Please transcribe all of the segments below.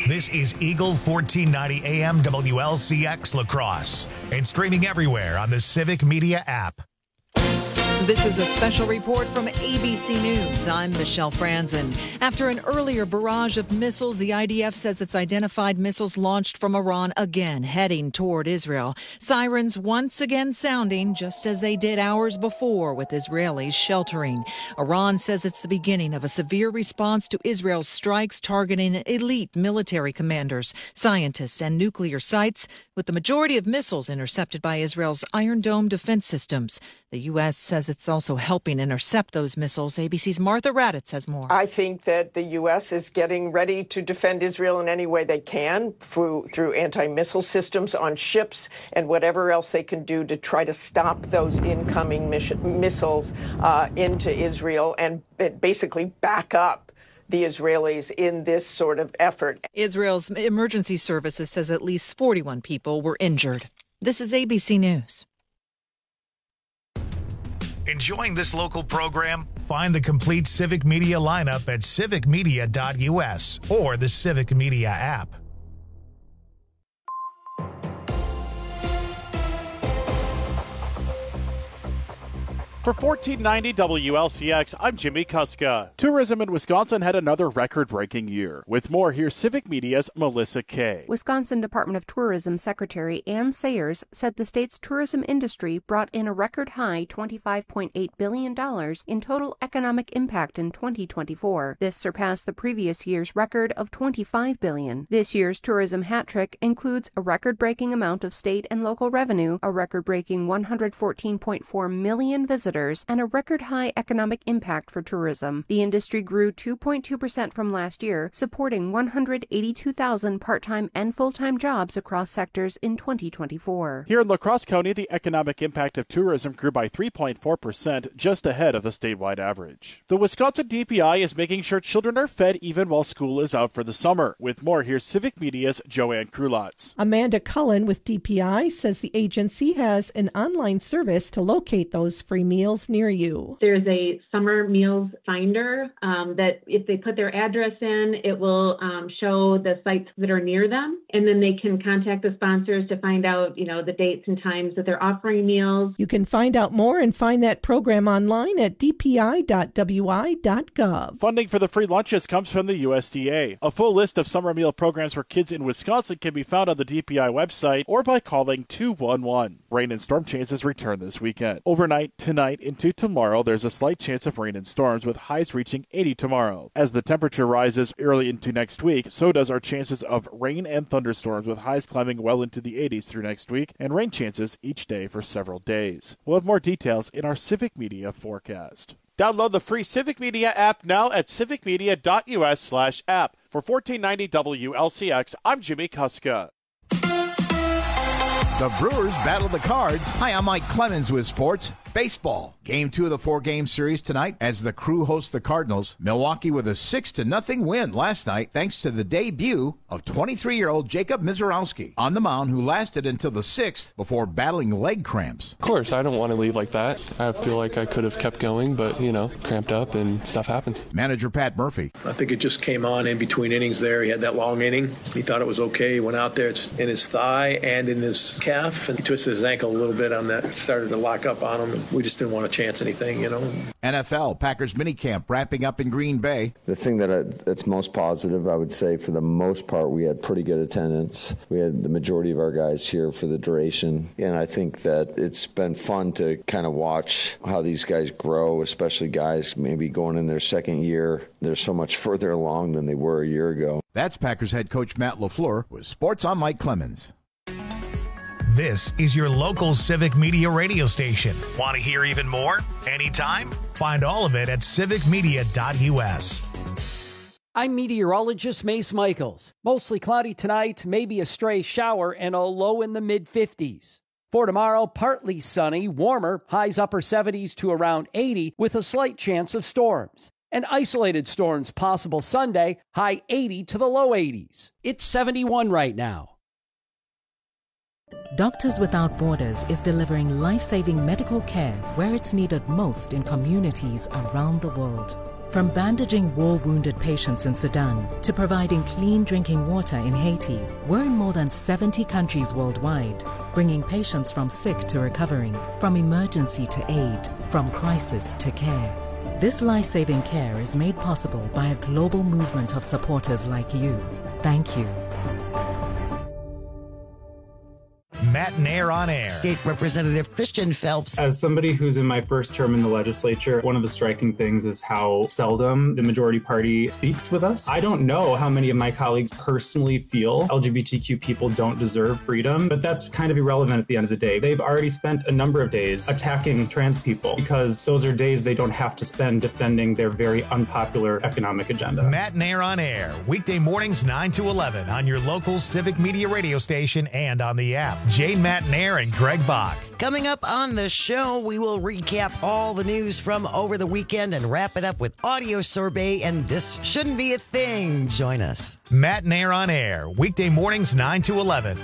This is Eagle 1490 AM WLCX La Crosse and streaming everywhere on the Civic Media app. This is a special report from ABC News. I'm Michelle Franzen. After an earlier barrage of missiles, the IDF says it's identified missiles launched from Iran again, heading toward Israel. Sirens once again sounding, just as they did hours before with Israelis sheltering. Iran says it's the beginning of a severe response to Israel's strikes targeting elite military commanders, scientists, and nuclear sites, with the majority of missiles intercepted by Israel's Iron Dome defense systems. The U.S. says it's also helping intercept those missiles. ABC's Martha Raddatz has more. I think that the U.S. is getting ready to defend Israel in any way they can through anti-missile systems on ships and whatever else they can do to try to stop those incoming missiles into Israel and basically back up the Israelis in this sort of effort. Israel's emergency services says at least 41 people were injured. This is ABC News. Enjoying this local program? Find the complete Civic Media lineup at civicmedia.us or the Civic Media app. For 1490 WLCX, I'm Jimmy Kuska. Tourism in Wisconsin had another record-breaking year. With more, here's Civic Media's Melissa Kay. Wisconsin Department of Tourism Secretary Ann Sayers said the state's tourism industry brought in a record-high $25.8 billion in total economic impact in 2024. This surpassed the previous year's record of $25 billion. This year's tourism hat trick includes a record-breaking amount of state and local revenue, a record-breaking 114.4 million visitors, and a record-high economic impact for tourism. The industry grew 2.2% from last year, supporting 182,000 part-time and full-time jobs across sectors in 2024. Here in La Crosse County, the economic impact of tourism grew by 3.4%, just ahead of the statewide average. The Wisconsin DPI is making sure children are fed even while school is out for the summer. With more, here's Civic Media's Joanne Krulotz. Amanda Cullen with DPI says the agency has an online service to locate those free meals near you. There's a summer meals finder that if they put their address in, it will show the sites that are near them, and then they can contact the sponsors to find out, the dates and times that they're offering meals. You can find out more and find that program online at dpi.wi.gov. Funding for the free lunches comes from the USDA. A full list of summer meal programs for kids in Wisconsin can be found on the DPI website or by calling 211. Rain and storm chances return this weekend. Overnight, tonight, into tomorrow, there's a slight chance of rain and storms with highs reaching 80 tomorrow. As the temperature rises early into next week, so does our chances of rain and thunderstorms with highs climbing well into the 80s through next week and rain chances each day for several days. We'll have more details in our Civic Media forecast. Download the free Civic Media app now at civicmedia.us/app. For 1490 WLCX, I'm Jimmy Kuska. The Brewers battle the Cards. Hi, I'm Mike Clemens with sports. Baseball. Game 2 of the 4-game series tonight as the Crew hosts the Cardinals. Milwaukee with a 6-0 win last night thanks to the debut of 23-year-old Jacob Misiorowski on the mound, who lasted until the 6th before battling leg cramps. Of course, I don't want to leave like that. I feel like I could have kept going, but, cramped up and stuff happens. Manager Pat Murphy. I think it just came on in between innings there. He had that long inning. He thought it was okay. He went out there. It's in his thigh and in his calf, and he twisted his ankle a little bit on that. It started to lock up on him. We just didn't want to chance anything, NFL, Packers minicamp wrapping up in Green Bay. The thing that's most positive, I would say, for the most part, we had pretty good attendance. We had the majority of our guys here for the duration, and I think that it's been fun to kind of watch how these guys grow, especially guys maybe going in their second year. They're so much further along than they were a year ago. That's Packers head coach Matt LaFleur with Sports. I'm Mike Clemens. This is your local Civic Media radio station. Want to hear even more? Anytime? Find all of it at civicmedia.us. I'm meteorologist Mace Michaels. Mostly cloudy tonight, maybe a stray shower, and a low in the mid-50s. For tomorrow, partly sunny, warmer, highs upper 70s to around 80 with a slight chance of storms. And isolated storms possible Sunday, high 80 to the low 80s. It's 71 right now. Doctors Without Borders is delivering life-saving medical care where it's needed most in communities around the world. From bandaging war-wounded patients in Sudan to providing clean drinking water in Haiti, we're in more than 70 countries worldwide, bringing patients from sick to recovering, from emergency to aid, from crisis to care. This life-saving care is made possible by a global movement of supporters like you. Thank you. Matt Nair on Air. State Representative Christian Phelps. As somebody who's in my first term in the legislature, one of the striking things is how seldom the majority party speaks with us. I don't know how many of my colleagues personally feel LGBTQ people don't deserve freedom, but that's kind of irrelevant at the end of the day. They've already spent a number of days attacking trans people because those are days they don't have to spend defending their very unpopular economic agenda. Matt Nair on Air, weekday mornings 9 to 11 on your local Civic Media radio station and on the app. Jane Matt Nair and Greg Bach. Coming up on the show, we will recap all the news from over the weekend and wrap it up with audio sorbet and This Shouldn't Be a Thing. Join us. Matt Nair on Air, weekday mornings 9 to 11.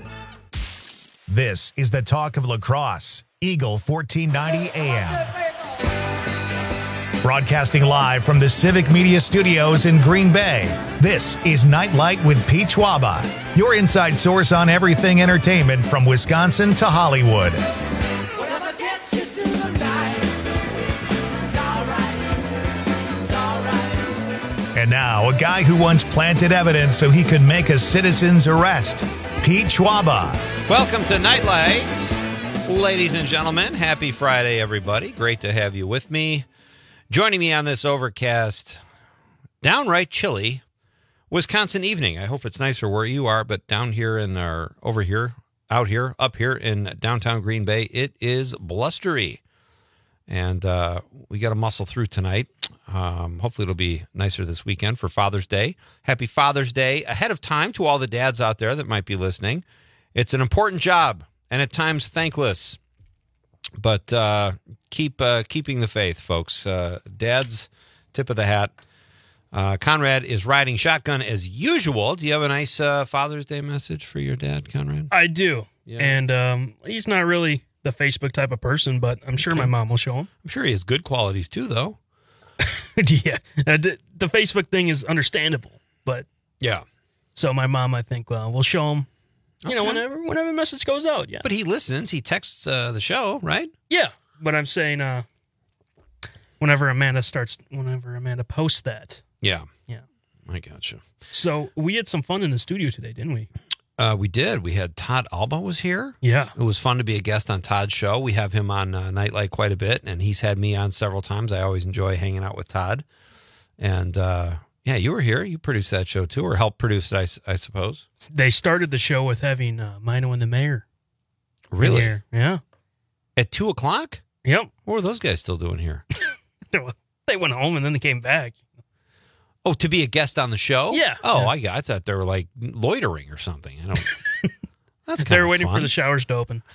This is the talk of lacrosse, Eagle 1490 AM. Broadcasting live from the Civic Media Studios in Green Bay, this is Nightlight with Pete Schwaba, your inside source on everything entertainment from Wisconsin to Hollywood. And now, a guy who once planted evidence so he could make a citizen's arrest, Pete Schwaba. Welcome to Nightlight, ladies and gentlemen. Happy Friday, everybody. Great to have you with me. Joining me on this overcast, downright chilly Wisconsin evening. I hope it's nicer where you are, but down here up here in downtown Green Bay, it is blustery. And we got to muscle through tonight. Hopefully it'll be nicer this weekend for Father's Day. Happy Father's Day ahead of time to all the dads out there that might be listening. It's an important job and at times thankless. But keeping the faith, folks. Dad's tip of the hat. Conrad is riding shotgun as usual. Do you have a nice Father's Day message for your dad, Conrad? I do. Yeah. And he's not really the Facebook type of person, but I'm sure my mom will show him. I'm sure he has good qualities too, though. Yeah. The Facebook thing is understandable, but yeah. So my mom, I think, will show him. You know, whenever the message goes out, yeah. But he listens. He texts the show, right? Yeah. But I'm saying whenever Amanda posts that. Yeah. Yeah. I gotcha. So we had some fun in the studio today, didn't we? We did. We had Todd Alba was here. Yeah. It was fun to be a guest on Todd's show. We have him on Nightlight quite a bit, and he's had me on several times. I always enjoy hanging out with Todd. And, yeah, you were here. You produced that show, too, or helped produce it, I suppose. They started the show with having Mino and the Mayor. Really? Here. Yeah. At 2 o'clock? Yep. What were those guys still doing here? They went home and then they came back. Oh, to be a guest on the show? Yeah. Oh, yeah. I thought they were like loitering or something. I don't. That's they were waiting fun. for the showers to open.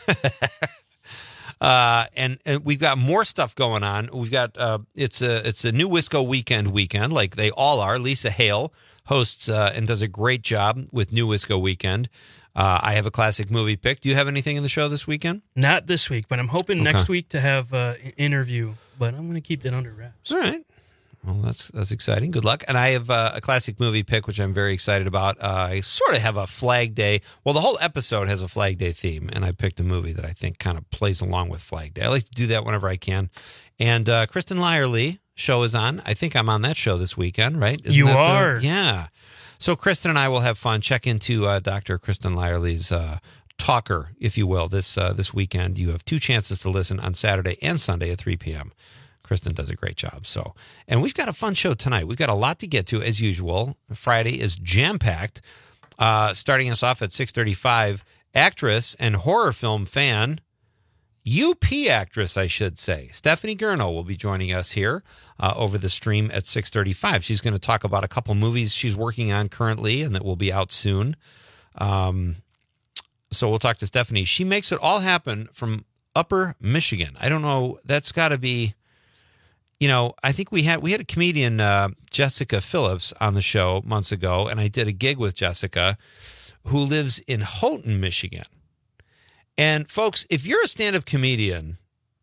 And we've got more stuff going on. We've got it's a new Wisco weekend, like they all are. Lisa Hale hosts and does a great job with New Wisco Weekend. I have a classic movie pick. Do you have anything in the show this weekend? Not this week, but I'm hoping next week to have an interview. But I'm going to keep that under wraps. All right. Well, that's exciting. Good luck. And I have a classic movie pick, which I'm very excited about. I sort of have a Flag Day. Well, the whole episode has a Flag Day theme, and I picked a movie that I think kind of plays along with Flag Day. I like to do that whenever I can. And Kristen Lyerly show is on. I think I'm on that show this weekend, right? You are. Yeah. So Kristen and I will have fun. Check into Dr. Kristen Lyerly's talker, if you will, this weekend. You have 2 chances to listen on Saturday and Sunday at 3 p.m. Kristen does a great job. So, and we've got a fun show tonight. We've got a lot to get to, as usual. Friday is jam-packed. Starting us off at 6:35, actress and horror film fan, UP actress, I should say, Stephanie Gurno will be joining us here over the stream at 6:35. She's going to talk about a couple movies she's working on currently and that will be out soon. So we'll talk to Stephanie. She makes it all happen from Upper Michigan. I don't know. That's got to be... You know, I think we had a comedian, Jessica Phillips, on the show months ago, and I did a gig with Jessica, who lives in Houghton, Michigan. And folks, if you're a stand-up comedian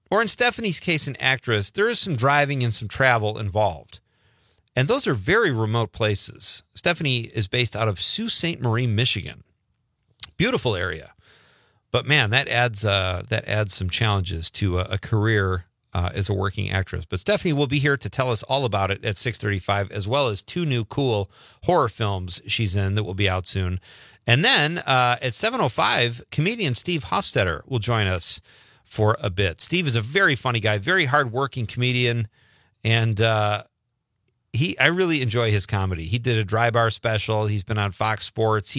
or in Stephanie's case, an actress, there is some driving and some travel involved. And those are very remote places. Stephanie is based out of Sault Ste. Marie, Michigan. Beautiful area. But man, that adds some challenges to a career as a working actress. But Stephanie will be here to tell us all about it at 6:35, as well as 2 new cool horror films she's in that will be out soon. And then at 7:05, comedian Steve Hofstetter will join us for a bit. Steve is a very funny guy, very hardworking comedian, and I really enjoy his comedy. He did a Dry Bar special. He's been on Fox Sports.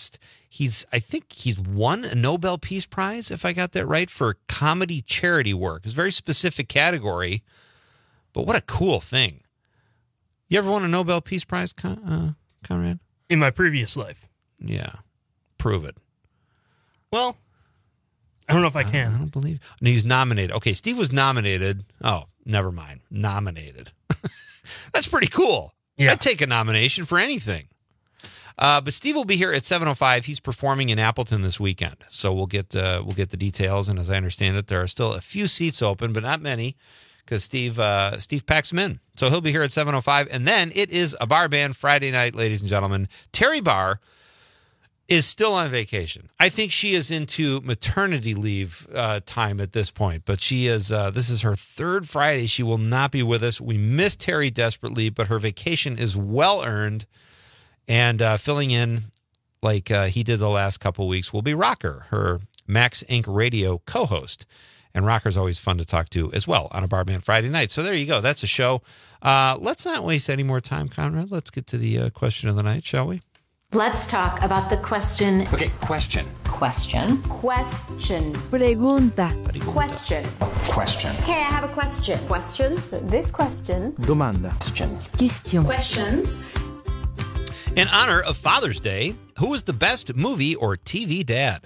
I think he's won a Nobel Peace Prize, if I got that right, for comedy charity work. It's a very specific category, but what a cool thing. You ever won a Nobel Peace Prize, Conrad? In my previous life. Yeah. Prove it. Well, I don't know if I can. I don't believe. No, he's nominated. Okay, Steve was nominated. Oh, never mind. Nominated. That's pretty cool. Yeah. I'd take a nomination for anything. But Steve will be here at 7:05. He's performing in Appleton this weekend, so we'll get the details. And as I understand it, there are still a few seats open, but not many, because Steve packs them in. So he'll be here at 7:05, and then it is a bar band Friday night, ladies and gentlemen. Terry Barr is still on vacation. I think she is into maternity leave time at this point, but she is. This is her 3rd Friday. She will not be with us. We miss Terry desperately, but her vacation is well earned. And filling in like he did the last couple weeks will be Rocker, her Max Inc. radio co-host. And Rocker's always fun to talk to as well on a Bar Band Friday night. So there you go. That's a show. Let's not waste any more time, Conrad. Let's get to the question of the night, shall we? Let's talk about the question. Okay, question. Question. Question. Pregunta. Question. Question. Hey, I have a question. Questions? This question. Domanda. Question. Questions. In honor of Father's Day, who is the best movie or TV dad?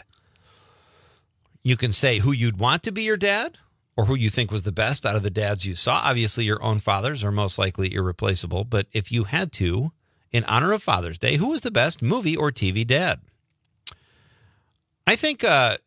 You can say who you'd want to be your dad or who you think was the best out of the dads you saw. Obviously, your own fathers are most likely irreplaceable, but if you had to, in honor of Father's Day, who was the best movie or TV dad? I think,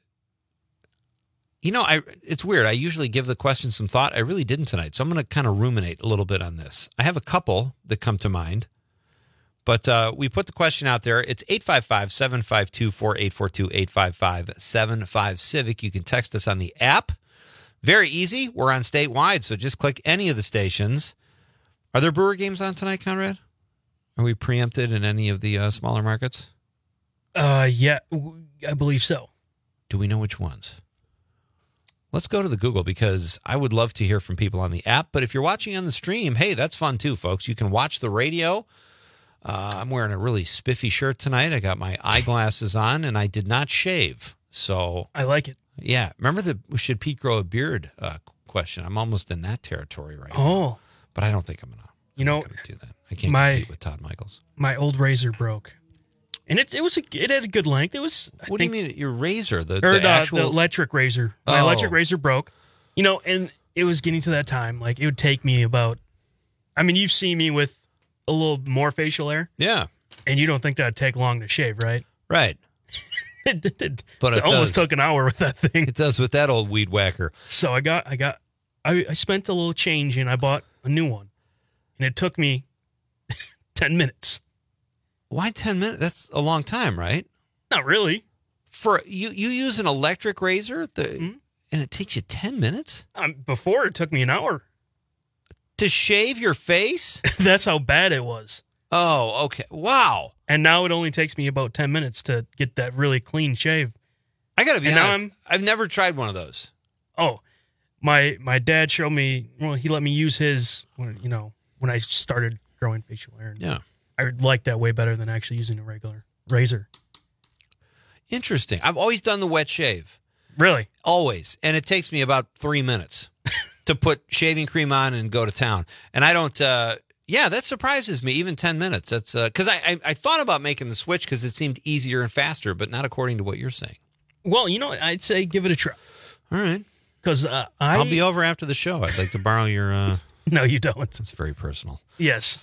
it's weird. I usually give the question some thought. I really didn't tonight, so I'm going to kind of ruminate a little bit on this. I have a couple that come to mind. But we put the question out there. It's 855-752-4842, 855-75-CIVIC. You can text us on the app. Very easy. We're on statewide, so just click any of the stations. Are there Brewer games on tonight, Conrad? Are we preempted in any of the smaller markets? Yeah, I believe so. Do we know which ones? Let's go to the Google, because I would love to hear from people on the app. But if you're watching on the stream, hey, that's fun too, folks. You can watch the radio. I'm wearing a really spiffy shirt tonight. I got my eyeglasses on, and I did not shave. So I like it. Yeah. Remember the should Pete grow a beard question? I'm almost in that territory right now. Oh. But I don't think I'm going to do that. I can't compete with Todd Michaels. My old razor broke. And it had a good length. It was. What do you mean your razor? The electric razor. My electric razor broke. And it was getting to that time. Like, it would take me about. I mean, you've seen me with a little more facial hair. Yeah. And you don't think that'd take long to shave, right? Right. It almost took an hour with that thing. It does with that old weed whacker. So I spent a little change and I bought a new one. And it took me 10 minutes. Why 10 minutes? That's a long time, right? Not really. For you use an electric razor and it takes you 10 minutes? Before it took me an hour. To shave your face? That's how bad it was. Oh, okay. Wow. And now it only takes me about 10 minutes to get that really clean shave. I got to be honest. I've never tried one of those. Oh, my dad showed me, he let me use his, when I started growing facial hair. Yeah. I liked that way better than actually using a regular razor. Interesting. I've always done the wet shave. Really? Always. And it takes me about 3 minutes to put shaving cream on and go to town. And I don't, that surprises me, even 10 minutes. That's because I thought about making the switch because it seemed easier and faster, but not according to what you're saying. Well, I'd say give it a try. All right. Because I'll be over after the show. I'd like to borrow your... No, you don't. It's very personal. Yes.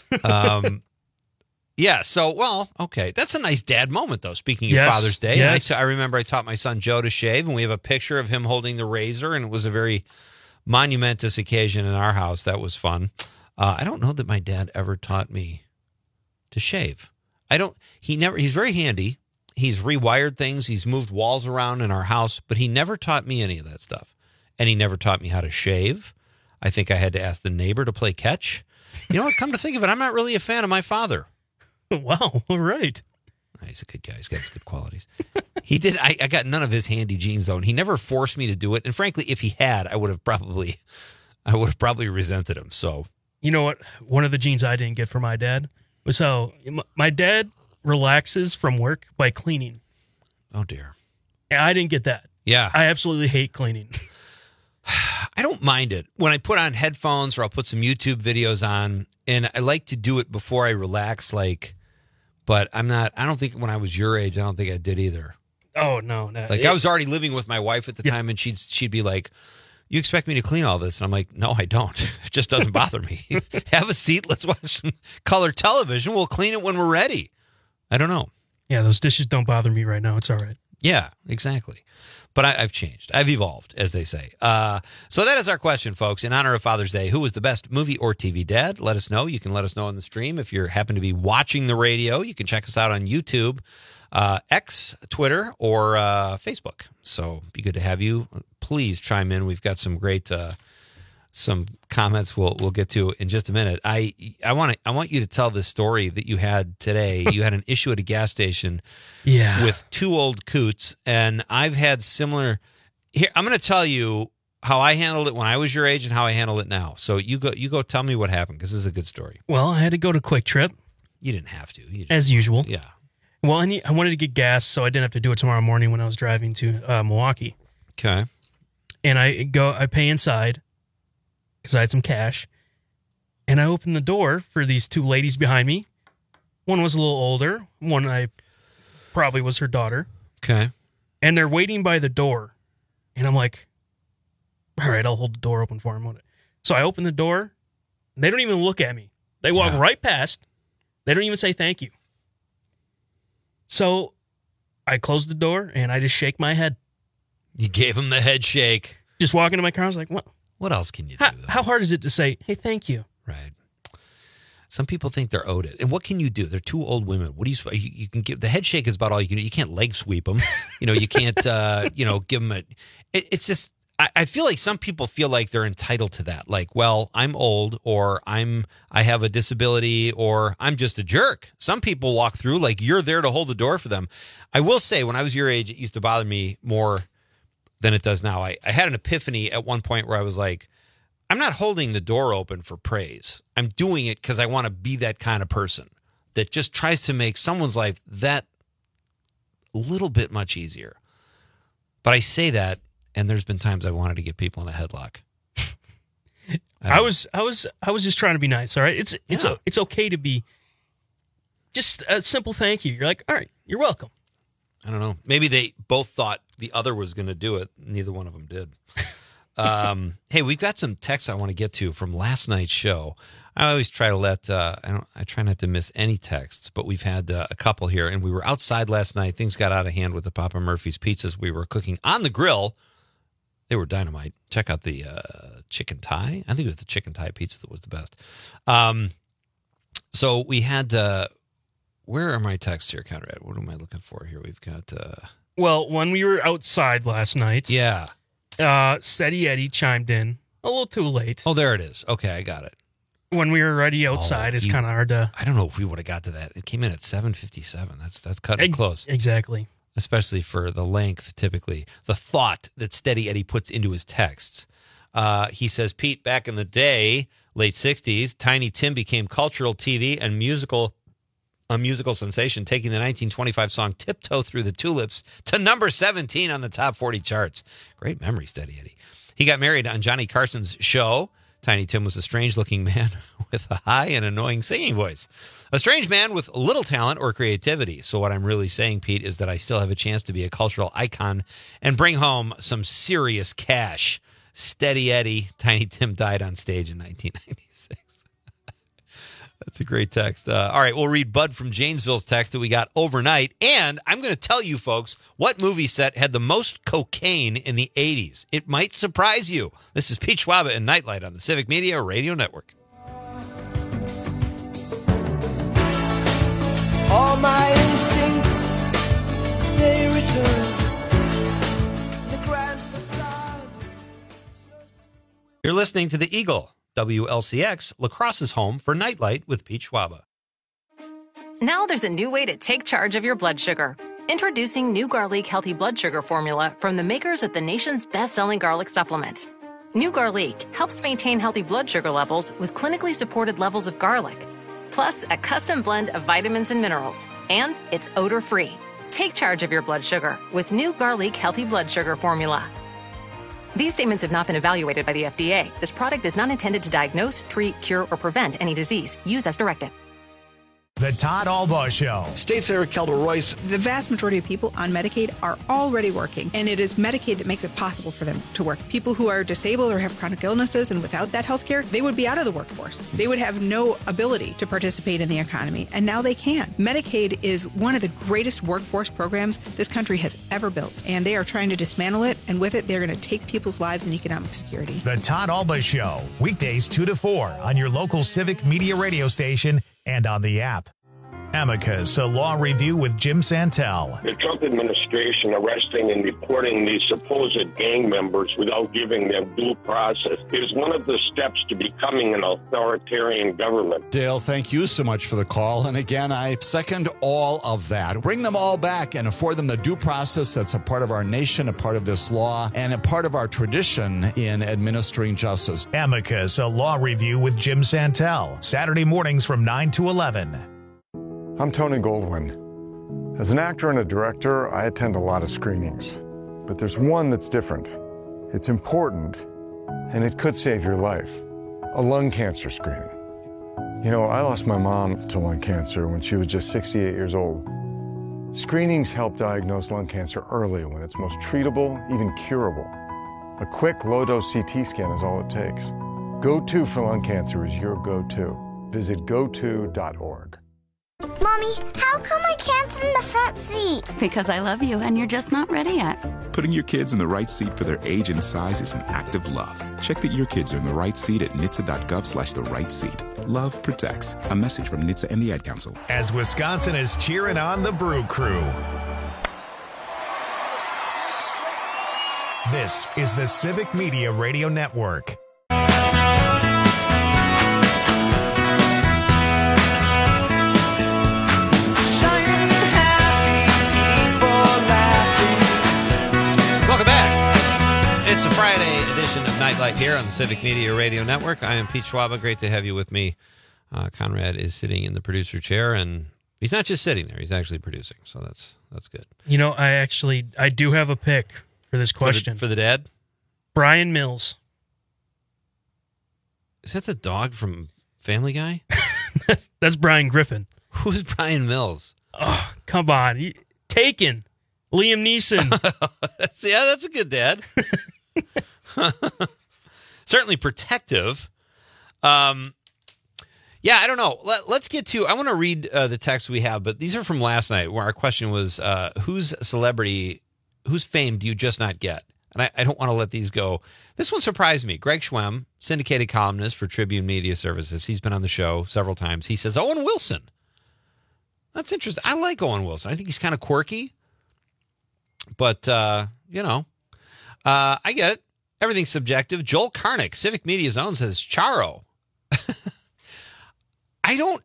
Yeah, so, okay. That's a nice dad moment, though, speaking of Father's Day. Yes. And I remember I taught my son Joe to shave, and we have a picture of him holding the razor, and it was a very monumentous occasion in our house. That was fun. I don't know that my dad ever taught me to shave. He's very handy. He's rewired things. He's moved walls around in our house, but he never taught me any of that stuff. And he never taught me how to shave. I think I had to ask the neighbor to play catch. You know what? Come to think of it, I'm not really a fan of my father. Wow. All right. He's a good guy. He's got his good qualities. He did. I got none of his handy genes, though, and he never forced me to do it. And frankly, if he had, I would have probably resented him. So, you know what? One of the genes I didn't get from my dad was how my dad relaxes from work by cleaning. Oh, dear. And I didn't get that. Yeah. I absolutely hate cleaning. I don't mind it. When I put on headphones or I'll put some YouTube videos on, and I like to do it before I relax, but I don't think when I was your age, I don't think I did either. Oh, no. I was already living with my wife at the time, and she'd be like, you expect me to clean all this? And I'm like, no, I don't. It just doesn't bother me. Have a seat. Let's watch some color television. We'll clean it when we're ready. I don't know. Yeah, those dishes don't bother me right now. It's all right. Yeah, exactly. But I've changed. I've evolved, as they say. So that is our question, folks. In honor of Father's Day, who was the best movie or TV dad? Let us know. You can let us know on the stream. If you happen to be watching the radio, you can check us out on YouTube, X, Twitter, or Facebook. So it'd be good to have you. Please chime in. We've got some great some comments we'll get to in just a minute. I want you to tell this story that you had today. You had an issue at a gas station with two old coots, and I've had similar. Here, I'm going to tell you how I handled it when I was your age and how I handle it now. So you go tell me what happened, because this is a good story. Well, I had to go to Quick Trip. You didn't have to. As usual. Yeah. Well, I wanted to get gas, so I didn't have to do it tomorrow morning when I was driving to Milwaukee. Okay. And I pay inside, because I had some cash, and I opened the door for these two ladies behind me. One was a little older. One I probably was her daughter. Okay. And they're waiting by the door. And I'm like, all right, I'll hold the door open for them. So I open the door. They don't even look at me. They walk right past. They don't even say thank you. So I closed the door, and I just shake my head. You gave them the head shake. Just walk into my car. I was like, what? What else can you do? How hard is it to say, hey, thank you? Right. Some people think they're owed it. And what can you do? They're two old women. What do you can give? The head shake is about all you can do. You can't leg sweep them. You can't, give them it's just, I feel like some people feel like they're entitled to that. Like, well, I'm old, or I have a disability, or I'm just a jerk. Some people walk through like you're there to hold the door for them. I will say, when I was your age, it used to bother me more than it does now. I had an epiphany at one point where I was like, I'm not holding the door open for praise. I'm doing it because I want to be that kind of person that just tries to make someone's life that little bit much easier. But I say that, and there's been times I wanted to get people in a headlock. I was just trying to be nice. All right, it's okay to be just a simple thank you. You're like, all right, you're welcome. I don't know. Maybe they both thought the other was going to do it. Neither one of them did. Hey, we've got some texts I want to get to from last night's show. I always try to I try not to miss any texts, but we've had a couple here, and we were outside last night. Things got out of hand with the Papa Murphy's pizzas we were cooking on the grill. They were dynamite. Check out the chicken thigh. I think it was the chicken thigh pizza that was the best. So we had, where are my texts here, Conrad? What am I looking for here? We've got... Well, when we were outside last night... Yeah. Steady Eddie chimed in a little too late. Oh, there it is. Okay, I got it. When we were already outside, it's kind of hard to... I don't know if we would have got to that. It came in at 7:57. That's cutting it close. Exactly. Especially for the length, typically. The thought that Steady Eddie puts into his texts. He says, Pete, back in the day, late 60s, Tiny Tim became cultural TV and a musical sensation, taking the 1925 song Tiptoe Through the Tulips to number 17 on the top 40 charts. Great memory, Steady Eddie. He got married on Johnny Carson's show. Tiny Tim was a strange-looking man with a high and annoying singing voice. A strange man with little talent or creativity. So what I'm really saying, Pete, is that I still have a chance to be a cultural icon and bring home some serious cash. Steady Eddie. Tiny Tim died on stage in 1996. That's a great text. All right, we'll read Bud from Janesville's text that we got overnight. And I'm going to tell you, folks, what movie set had the most cocaine in the 80s. It might surprise you. This is Pete Schwaba and Nightlight on the Civic Media Radio Network. All my instincts, they return. The grand facade. You're listening to The Eagle, WLCX, La Crosse's home for Nightlight with Pete Schwaba. Now there's a new way to take charge of your blood sugar. Introducing new Garlic Healthy Blood Sugar Formula from the makers of the nation's best-selling garlic supplement. New Garlic helps maintain healthy blood sugar levels with clinically supported levels of garlic, plus a custom blend of vitamins and minerals, and it's odor-free. Take charge of your blood sugar with new Garlic Healthy Blood Sugar Formula. These statements have not been evaluated by the FDA. This product is not intended to diagnose, treat, cure, or prevent any disease. Use as directed. The Todd Albaugh Show. State Senator Kelda Royce. The vast majority of people on Medicaid are already working, and it is Medicaid that makes it possible for them to work. People who are disabled or have chronic illnesses and without that health care, they would be out of the workforce. They would have no ability to participate in the economy, and now they can. Medicaid is one of the greatest workforce programs this country has ever built, and they are trying to dismantle it, and with it, they're going to take people's lives and economic security. The Todd Albaugh Show, weekdays 2 to 4 on your local Civic Media radio station and on the app. Amicus, a law review with Jim Santel. The Trump administration arresting and deporting these supposed gang members without giving them due process is one of the steps to becoming an authoritarian government. Dale, thank you so much for the call. And again, I second all of that. Bring them all back and afford them the due process that's a part of our nation, a part of this law, and a part of our tradition in administering justice. Amicus, a law review with Jim Santel. Saturday mornings from 9 to 11. I'm Tony Goldwyn. As an actor and a director, I attend a lot of screenings. But there's one that's different. It's important, and it could save your life. A lung cancer screening. You know, I lost my mom to lung cancer when she was just 68 years old. Screenings help diagnose lung cancer early when it's most treatable, even curable. A quick, low-dose CT scan is all it takes. Go-To for lung cancer is your go-to. Visit goto.org. Mommy, how come I can't sit in the front seat? Because I love you and you're just not ready yet. Putting your kids in the right seat for their age and size is an act of love. Check that your kids are in the right seat at NHTSA.gov/the right seat. Love protects. A message from NHTSA and the Ad Council. As Wisconsin is cheering on the Brew Crew. This is the Civic Media Radio Network. It's a Friday edition of Nightlight here on the Civic Media Radio Network. I am Pete Schwaba. Great to have you with me. Conrad is sitting in the producer chair, and he's not just sitting there; he's actually producing. So that's good. You know, I do have a pick for this question for the dad. Brian Mills. Is that the dog from Family Guy? that's Brian Griffin. Who's Brian Mills? Oh, come on, Taken. Liam Neeson. That's a good dad. Certainly protective. I don't know. Let's get to, I want to read the text we have, but these are from last night where our question was, whose fame do you just not get? And I don't want to let these go. This one surprised me. Greg Schwemm, syndicated columnist for Tribune Media Services. He's been on the show several times. He says, Owen Wilson. That's interesting. I like Owen Wilson. I think he's kind of quirky. But, I get it. Everything's subjective. Joel Karnick, Civic Media's own, says Charo. I don't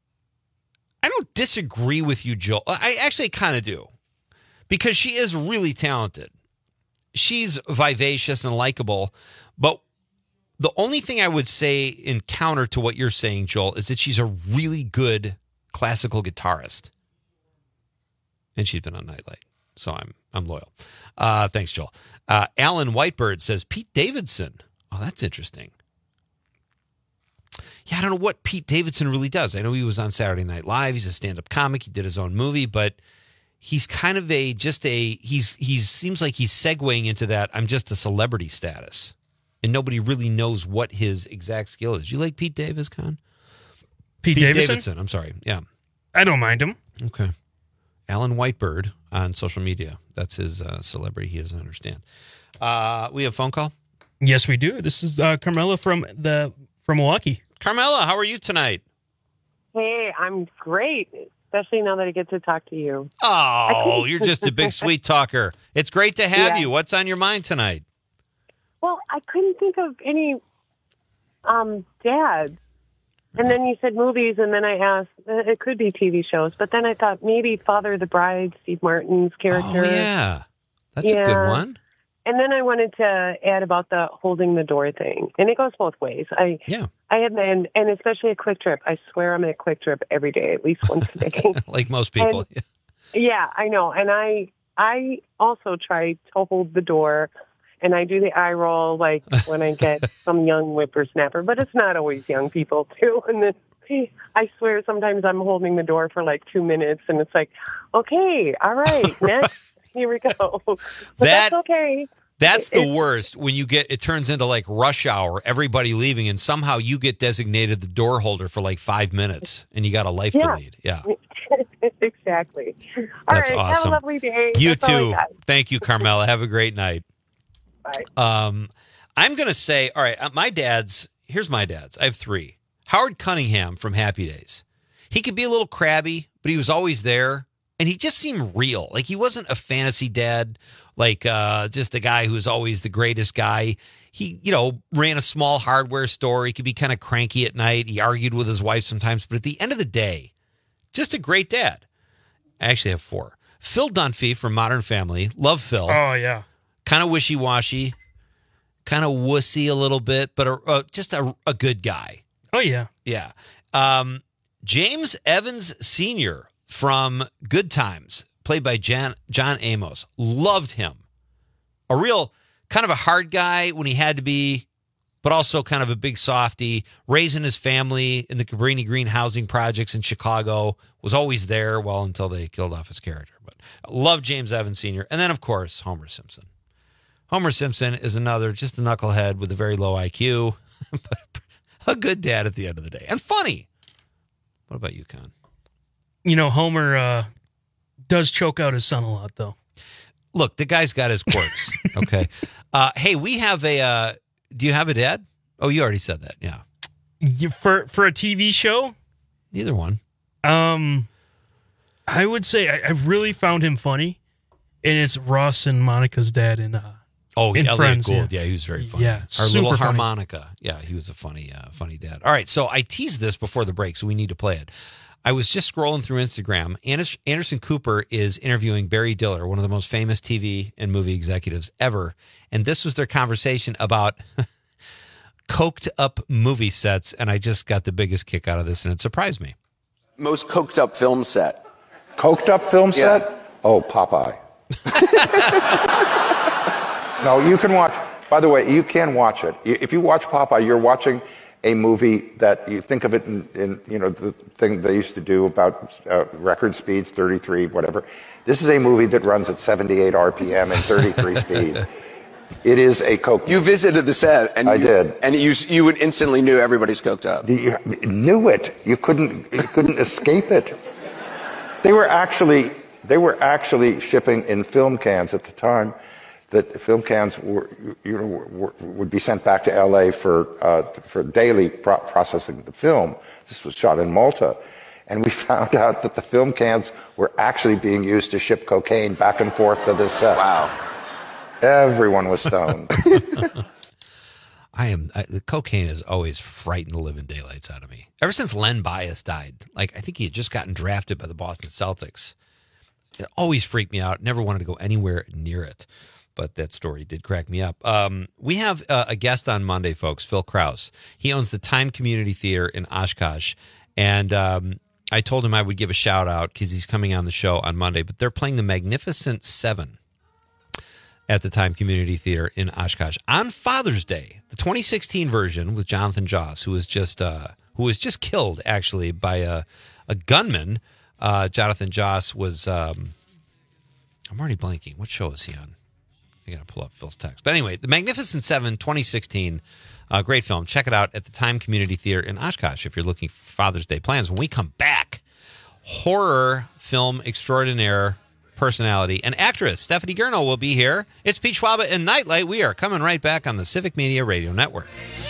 disagree with you, Joel. I actually kind of do. Because she is really talented. She's vivacious and likable. But the only thing I would say in counter to what you're saying, Joel, is that she's a really good classical guitarist. And she's been on Nightlight. So I'm loyal. Thanks, Joel. Alan Whitebird says Pete Davidson. Oh, that's interesting. Yeah, I don't know what Pete Davidson really does. I know he was on Saturday Night Live. He's a stand-up comic. He did his own movie, but he's kind of he seems like he's segueing into that I'm just a celebrity status. And nobody really knows what his exact skill is. You like Pete Davis, Con? Pete Davidson? I'm sorry. Yeah. I don't mind him. Okay. Alan Whitebird on social media. That's his celebrity. He doesn't understand. We have a phone call? Yes, we do. This is Carmela from Milwaukee. Carmela, how are you tonight? Hey, I'm great, especially now that I get to talk to you. Oh, you're just a big sweet talker. It's great to have you. What's on your mind tonight? Well, I couldn't think of any dads. And then you said movies, and then I asked, it could be TV shows, but then I thought maybe Father of the Bride, Steve Martin's character. Oh, yeah. That's a good one. And then I wanted to add about the holding the door thing. And it goes both ways. I have been, and especially at Quick Trip. I swear I'm at Quick Trip every day, at least once a day. Like most people. Yeah, I know. And I also try to hold the door, and I do the eye roll like when I get some young whippersnapper, but it's not always young people too. And then I swear sometimes I'm holding the door for like 2 minutes, and it's like, okay, all right, next, here we go. But that's okay. That's the worst when it turns into like rush hour, everybody leaving, and somehow you get designated the door holder for like 5 minutes, and you got a life to lead. Yeah. Exactly. All That's right, awesome. have a lovely day. You That's all I too. got. Thank you, Carmela. Have a great night. Bye. I'm going to say, all right, here's my dad's. I have 3. Howard Cunningham from Happy Days. He could be a little crabby, but he was always there, and he just seemed real. Like he wasn't a fantasy dad, like just the guy who's always the greatest guy. He, ran a small hardware store. He could be kind of cranky at night. He argued with his wife sometimes, but at the end of the day, just a great dad. I actually have 4. Phil Dunphy from Modern Family. Love Phil. Oh, yeah. Kind of wishy-washy, kind of wussy a little bit, but just a good guy. Oh, yeah. Yeah. James Evans Sr. from Good Times, played by John Amos. Loved him. A real kind of a hard guy when he had to be, but also kind of a big softy. Raising his family in the Cabrini Green housing projects in Chicago. Was always there, until they killed off his character. But love James Evans Sr. And then, of course, Homer Simpson. Homer Simpson is just a knucklehead with a very low IQ, but a good dad at the end of the day. And funny. What about you, Con? Homer does choke out his son a lot, though. Look, the guy's got his quirks, okay? Hey, we have do you have a dad? Oh, you already said that, yeah. For a TV show? Neither one. I would say I really found him funny, and it's Ross and Monica's dad in Elliot Friends. Gould. Yeah, he was very funny. Yeah, Our little funny. harmonica. Yeah, he was a funny dad. All right, so I teased this before the break, so we need to play it. I was just scrolling through Instagram. Anderson Cooper is interviewing Barry Diller, one of the most famous TV and movie executives ever, and this was their conversation about coked up movie sets, and I just got the biggest kick out of this, and it surprised me. Most coked up film set. Coked up film set? Yeah. Oh, Popeye. No, you can watch. By the way, you can watch it. If you watch Popeye, you're watching a movie that you think of it in the thing they used to do about record speeds, 33, whatever. This is a movie that runs at 78 RPM and 33 speed. It is a coke. You visited the set, and I did, and you would instantly knew everybody's coked up. You knew it. You couldn't escape it. They were actually shipping in film cans at the time. That film cans would be sent back to L.A. for daily processing the film. This was shot in Malta, and we found out that the film cans were actually being used to ship cocaine back and forth to this set. Wow! Everyone was stoned. The cocaine has always frightened the living daylights out of me. Ever since Len Bias died, I think he had just gotten drafted by the Boston Celtics. It always freaked me out. Never wanted to go anywhere near it. But that story did crack me up. We have a guest on Monday, folks, Phil Krause. He owns the Time Community Theater in Oshkosh. And I told him I would give a shout out because he's coming on the show on Monday. But they're playing the Magnificent Seven at the Time Community Theater in Oshkosh on Father's Day. The 2016 version with Jonathan Joss, who was just killed, actually, by a gunman. Jonathan Joss was... I'm already blanking. What show is he on? I got to pull up Phil's text. But anyway, The Magnificent Seven, 2016, Great film. Check it out at the Time Community Theater in Oshkosh if you're looking for Father's Day plans. When we come back, horror film extraordinaire personality and actress Stephanie Gurno will be here. It's Pete Schwaba and Nightlight. We are coming right back on the Civic Media Radio Network.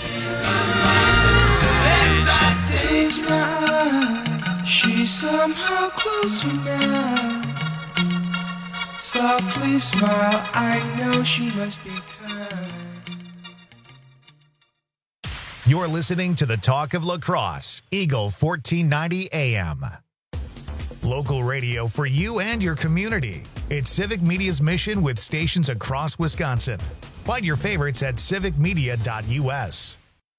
She's somehow closer now. Softly smile, I know she must be kind. You're listening to the Talk of La Crosse, Eagle 1490 AM. Local radio for you and your community. It's Civic Media's mission with stations across Wisconsin. Find your favorites at civicmedia.us.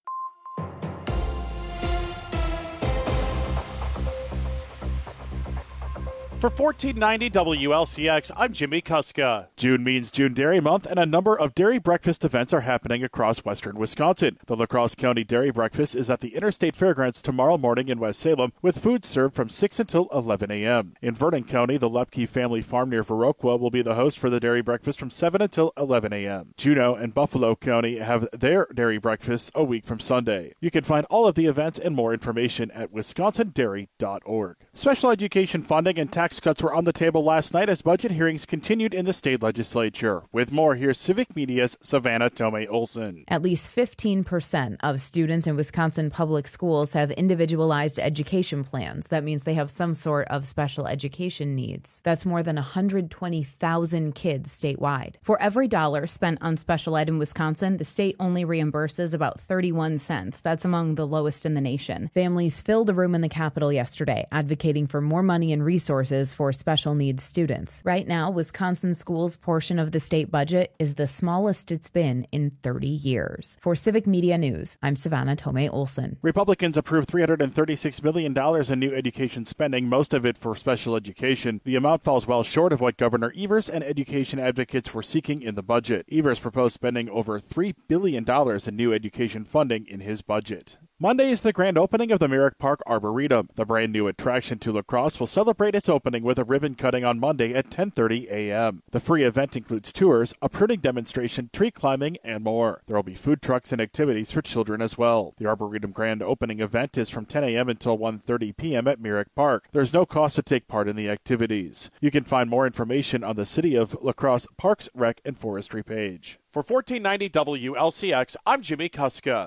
For 1490 WLCX, I'm Jimmy Kuska. June means June Dairy Month, and a number of dairy breakfast events are happening across western Wisconsin. The La Crosse County Dairy Breakfast is at the Interstate Fairgrounds tomorrow morning in West Salem, with food served from 6 until 11 a.m. In Vernon County, the Lepke Family Farm near Viroqua will be the host for the dairy breakfast from 7 until 11 a.m. Juneau and Buffalo County have their dairy breakfasts a week from Sunday. You can find all of the events and more information at wisconsindairy.org. Special education funding and tax cuts were on the table last night as budget hearings continued in the state legislature. With more, here's Civic Media's Savannah Tomei-Olson. At least 15% of students in Wisconsin public schools have individualized education plans. That means they have some sort of special education needs. That's more than 120,000 kids statewide. For every dollar spent on special ed in Wisconsin, the state only reimburses about 31 cents. That's among the lowest in the nation. Families filled a room in the Capitol yesterday, advocating for more money and resources for special needs students. Right now, Wisconsin schools' portion of the state budget is the smallest it's been in 30 years. For Civic Media News, I'm Savannah Tomei-Olson. Republicans approved $336 million in new education spending, most of it for special education. The amount falls well short of what Governor Evers and education advocates were seeking in the budget. Evers proposed spending over $3 billion in new education funding in his budget. Monday is the grand opening of the Merrick Park Arboretum. The brand new attraction to La Crosse will celebrate its opening with a ribbon cutting on Monday at 10:30 a.m. The free event includes tours, a pruning demonstration, tree climbing, and more. There will be food trucks and activities for children as well. The Arboretum grand opening event is from 10 a.m. until 1:30 p.m. at Merrick Park. There's no cost to take part in the activities. You can find more information on the City of La Crosse Parks, Rec, and Forestry page. For 1490 WLCX, I'm Jimmy Kuska.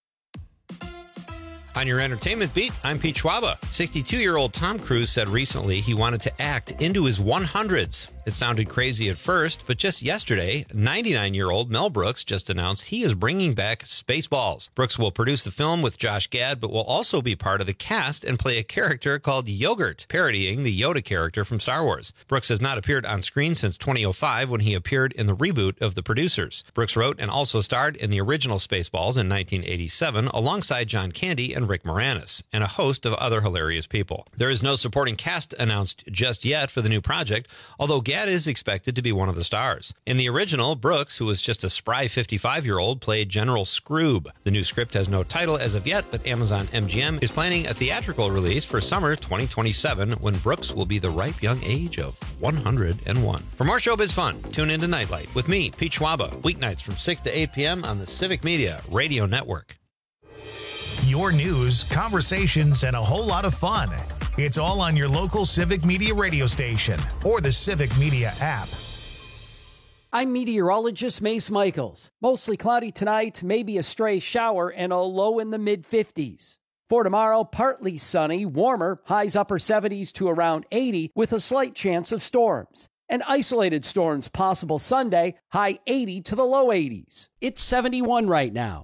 On your entertainment beat, I'm Pete Schwaba. 62-year-old Tom Cruise said recently he wanted to act into his 100s. It sounded crazy at first, but just yesterday, 99-year-old Mel Brooks just announced he is bringing back Spaceballs. Brooks will produce the film with Josh Gad, but will also be part of the cast and play a character called Yogurt, parodying the Yoda character from Star Wars. Brooks has not appeared on screen since 2005 when he appeared in the reboot of The Producers. Brooks wrote and also starred in the original Spaceballs in 1987 alongside John Candy and Rick Moranis, and a host of other hilarious people. There is no supporting cast announced just yet for the new project, although Gad is expected to be one of the stars. In the original, Brooks, who was just a spry 55-year-old, played General Scroob. The new script has no title as of yet, but Amazon MGM is planning a theatrical release for summer 2027 when Brooks will be the ripe young age of 101. For more showbiz fun, tune into Nightlight with me, Pete Schwaba, weeknights from 6 to 8 p.m. on the Civic Media Radio Network. Your news, conversations, and a whole lot of fun. It's all on your local Civic Media radio station or the Civic Media app. I'm meteorologist Mace Michaels. Mostly cloudy tonight, maybe a stray shower, and a low in the mid-50s. For tomorrow, partly sunny, warmer, highs upper 70s to around 80 with a slight chance of storms. And isolated storms possible Sunday, high 80 to the low 80s. It's 71 right now.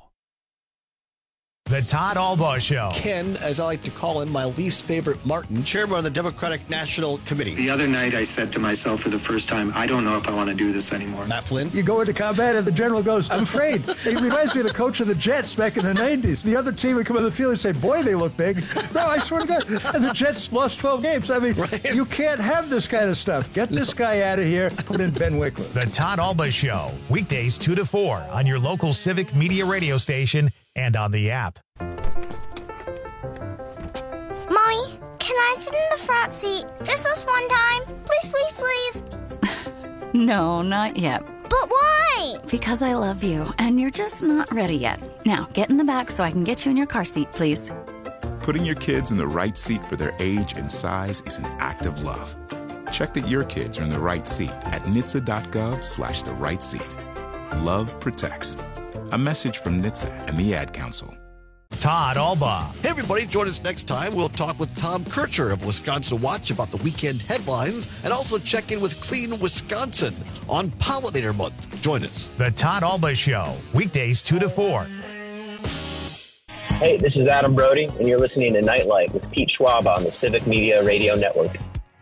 The Todd Albaugh Show. Ken, as I like to call him, my least favorite Martin, chairman of the Democratic National Committee. The other night I said to myself for the first time, I don't know if I want to do this anymore. Matt Flynn. You go into combat and the general goes, I'm afraid. It reminds me of the coach of the Jets back in the 90s. The other team would come on the field and say, boy, they look big. No, I swear to God. And the Jets lost 12 games. I mean, right. You can't have this kind of stuff. Get this guy out of here. Put in Ben Wickler. The Todd Albaugh Show. Weekdays 2 to 4 on your local Civic Media radio station and on the app. Mommy, can I sit in the front seat just this one time? Please, please, please. No, not yet. But why? Because I love you, and you're just not ready yet. Now, get in the back so I can get you in your car seat, please. Putting your kids in the right seat for their age and size is an act of love. Check that your kids are in the right seat at NHTSA.gov/the right seat. Love protects. A message from NHTSA and the Ad Council. Todd Alba. Hey, everybody, join us next time. We'll talk with Tom Kircher of Wisconsin Watch about the weekend headlines and also check in with Clean Wisconsin on Pollinator Month. Join us. The Todd Alba Show, weekdays 2 to 4. Hey, this is Adam Brody, and you're listening to Nightlight with Pete Schwab on the Civic Media Radio Network.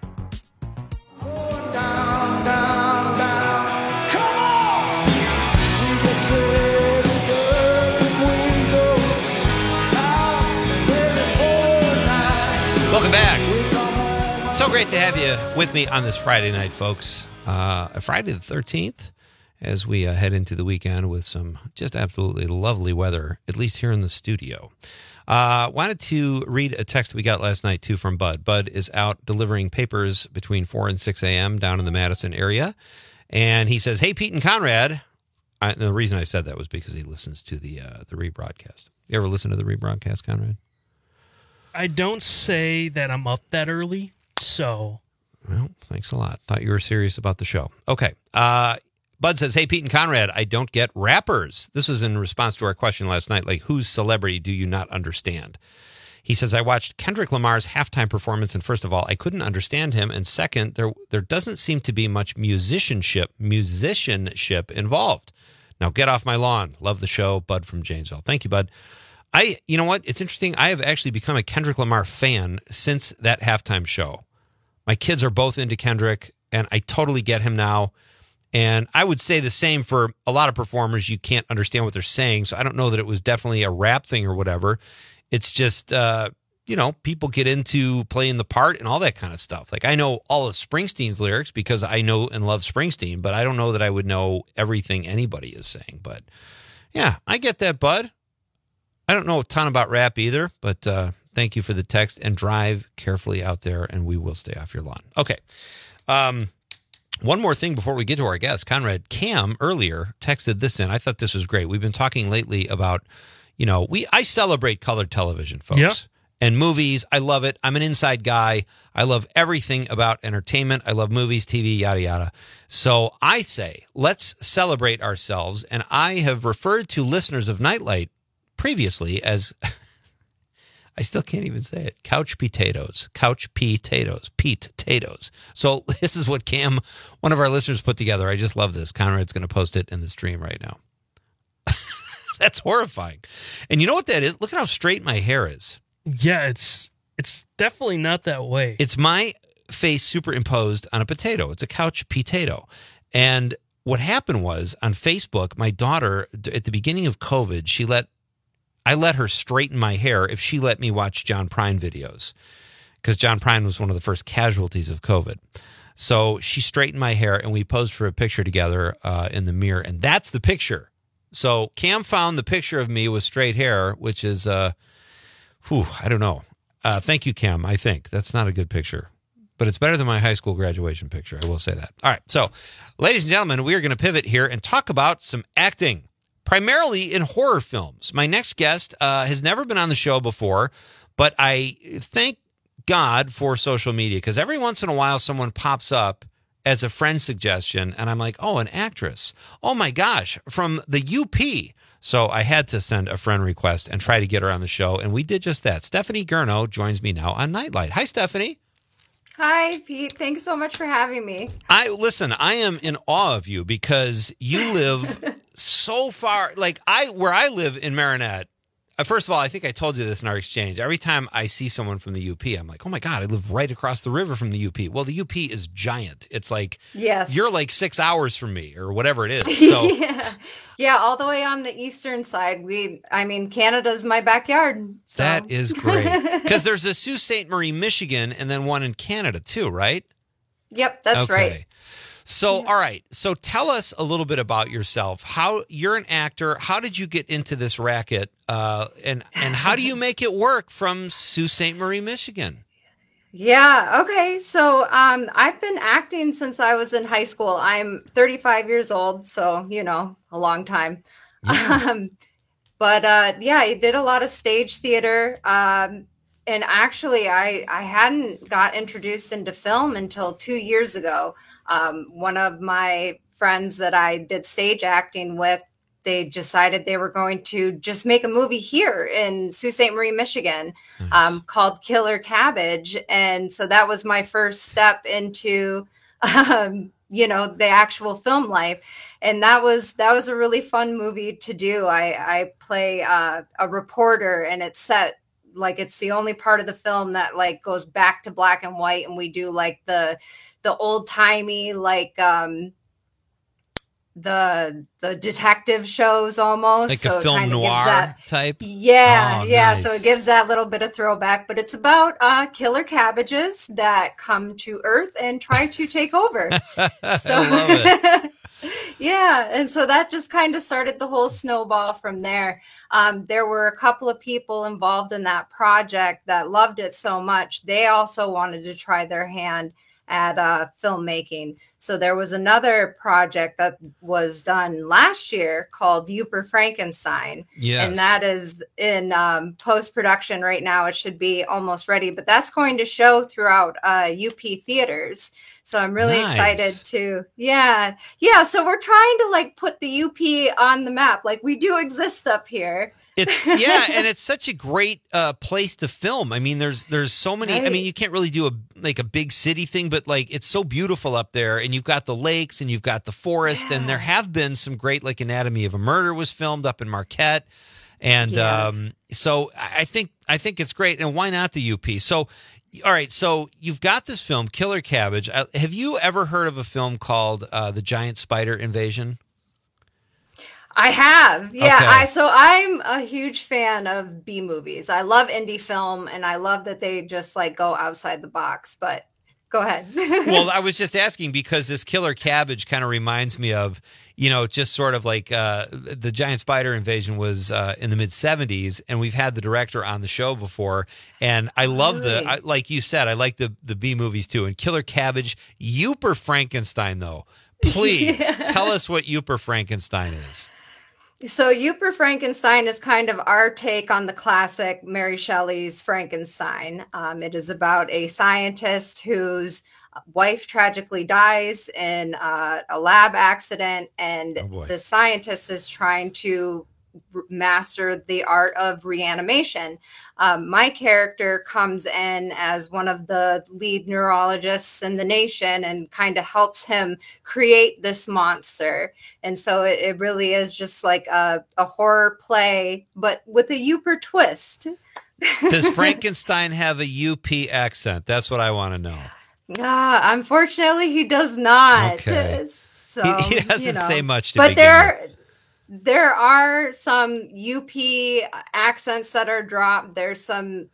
Welcome back. So great to have you with me on this Friday night, folks. Friday the 13th, as we head into the weekend with some just absolutely lovely weather, at least here in the studio. Wanted to read a text we got last night, too, from Bud. Bud is out delivering papers between 4 and 6 a.m. down in the Madison area. And he says, hey, Pete and Conrad. The reason I said that was because he listens to the rebroadcast. You ever listen to the rebroadcast, Conrad? I don't say that I'm up that early, so. Well, thanks a lot. Thought you were serious about the show. Okay. Bud says, hey, Pete and Conrad, I don't get rappers. This is in response to our question last night, like, whose celebrity do you not understand? He says, I watched Kendrick Lamar's halftime performance, and first of all, I couldn't understand him, and second, there doesn't seem to be much musicianship involved. Now get off my lawn. Love the show. Bud from Janesville. Thank you, Bud. You know what? It's interesting. I have actually become a Kendrick Lamar fan since that halftime show. My kids are both into Kendrick, and I totally get him now. And I would say the same for a lot of performers. You can't understand what they're saying, so I don't know that it was definitely a rap thing or whatever. It's just, people get into playing the part and all that kind of stuff. Like, I know all of Springsteen's lyrics because I know and love Springsteen, but I don't know that I would know everything anybody is saying. But, yeah, I get that, Bud. I don't know a ton about rap either, but thank you for the text, and drive carefully out there, and we will stay off your lawn. Okay. One more thing before we get to our guest. Conrad, Cam earlier texted this in. I thought this was great. We've been talking lately about, I celebrate colored television, folks. Yep. And movies. I love it. I'm an inside guy. I love everything about entertainment. I love movies, TV, yada, yada. So I say, let's celebrate ourselves. And I have referred to listeners of Nightlight previously as, I still can't even say it, couch potatoes. So this is what Cam, one of our listeners, put together. I just love this. Conrad's going to post it in the stream right now. That's horrifying. And you know what that is? Look at how straight my hair is. Yeah, it's definitely not that way. It's my face superimposed on a potato. It's a couch potato. And what happened was, on Facebook, my daughter, at the beginning of COVID, I let her straighten my hair if she let me watch John Prine videos, because John Prine was one of the first casualties of COVID. So she straightened my hair, and we posed for a picture together in the mirror, and that's the picture. So Cam found the picture of me with straight hair, which is, I don't know. Thank you, Cam, I think. That's not a good picture, but it's better than my high school graduation picture. I will say that. All right, so ladies and gentlemen, we are going to pivot here and talk about some acting, primarily in horror films. My next guest has never been on the show before, but I thank God for social media, because every once in a while someone pops up as a friend suggestion, and I'm like, oh, an actress. Oh, my gosh, from the UP. So I had to send a friend request and try to get her on the show, and we did just that. Stephanie Gurno joins me now on Nightlight. Hi, Stephanie. Hi, Pete. Thanks so much for having me. I am in awe of you, because you live so far. Like, where I live in Marinette, first of all, I think I told you this in our exchange. Every time I see someone from the UP, I'm like, oh my God, I live right across the river from the UP. Well, the UP is giant. It's like, yes, you're like 6 hours from me, or whatever it is. So yeah, all the way on the eastern side. Canada's my backyard. So. That is great. Because there's a Sault Ste. Marie, Michigan, and then one in Canada too, right? Yep, that's right. So, all right. So tell us a little bit about yourself. How you're an actor. How did you get into this racket? And how do you make it work from Sault Ste. Marie, Michigan? Yeah. Okay. So I've been acting since I was in high school. I'm 35 years old. So, a long time. Yeah. But yeah, I did a lot of stage theater. And actually, I hadn't got introduced into film until 2 years ago. One of my friends that I did stage acting with, they decided they were going to just make a movie here in Sault Ste. Marie, Michigan, called Killer Cabbage. And so that was my first step into, the actual film life. And that was a really fun movie to do. I play a reporter, and it's set like it's the only part of the film that like goes back to black and white. And we do like the old timey, like, the detective shows almost, like so a film noir type. Yeah. Nice. So it gives that little bit of throwback, but it's about killer cabbages that come to Earth and try to take over. I love it. Yeah, and so that just kind of started the whole snowball from there. There were a couple of people involved in that project that loved it so much, they also wanted to try their hand at filmmaking. So there was another project that was done last year called Uper Frankenstein. Yes. And that is in post-production right now. It should be almost ready, but that's going to show throughout UP theaters. So I'm really excited to, yeah. So we're trying to like put the UP on the map. Like we do exist up here. It's and it's such a great place to film. I mean, there's so many. Right. I mean, you can't really do a big city thing, but like it's so beautiful up there, and you've got the lakes and you've got the forest, and there have been some great, like Anatomy of a Murder was filmed up in Marquette, and so I think it's great. And why not the UP? So, all right, so you've got this film, Killer Cabbage. Have you ever heard of a film called The Giant Spider Invasion? I have. Yeah. Okay. So I'm a huge fan of B movies. I love indie film, and I love that they just like go outside the box, but go ahead. Well, I was just asking because this Killer Cabbage kind of reminds me of, just sort of like the Giant Spider Invasion was in the mid-'70s, and we've had the director on the show before, and I love like you said, I like the B movies too. And Killer Cabbage, Uper Frankenstein though, please tell us what Uper Frankenstein is. So Uper Frankenstein is kind of our take on the classic Mary Shelley's Frankenstein. It is about a scientist whose wife tragically dies in a lab accident, and the scientist is trying to master the art of reanimation. My character comes in as one of the lead neurologists in the nation and kind of helps him create this monster. And so it really is just like a horror play, but with a Uper twist. Does Frankenstein have a UP accent? That's what I want to know. Unfortunately, he does not. Okay. So, he doesn't say much to but begin with. There are some UP accents that are dropped. There's some,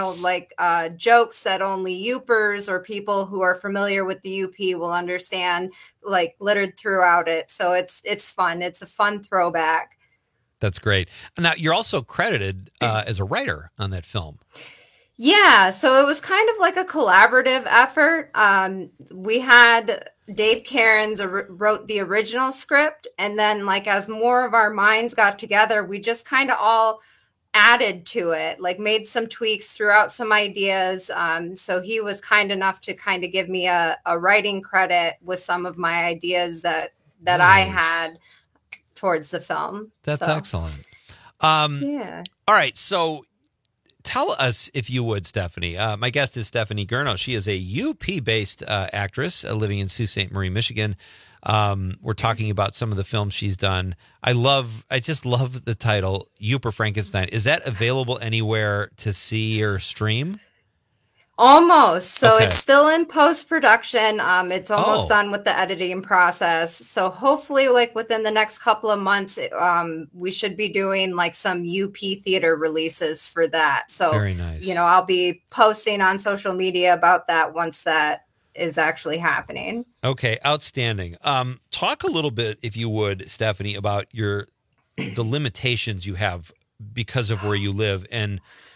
jokes that only Upers or people who are familiar with the UP will understand, like littered throughout it. So it's fun. It's a fun throwback. That's great. Now, you're also credited as a writer on that film. Yeah, so it was kind of like a collaborative effort. We had Dave Cairns wrote the original script, and then like as more of our minds got together, we just kind of all added to it, like made some tweaks throughout some ideas. So he was kind enough to kind of give me a writing credit with some of my ideas that Nice. I had towards the film. That's So, excellent. yeah. All right, so tell us, if you would, Stephanie. My guest is Stephanie Gurno. She is a UP-based actress living in Sault Ste. Marie, Michigan. We're talking about some of the films she's done. I just love the title, Uper Frankenstein. Is that available anywhere to see or stream? Almost. So Okay. it's still in post-production. It's almost done with the editing process. So hopefully like within the next couple of months, we should be doing like some UP theater releases for that. So, Very nice. I'll be posting on social media about that once that is actually happening. Okay, outstanding. Talk a little bit, if you would, Stephanie, about the limitations you have because of where you live. And,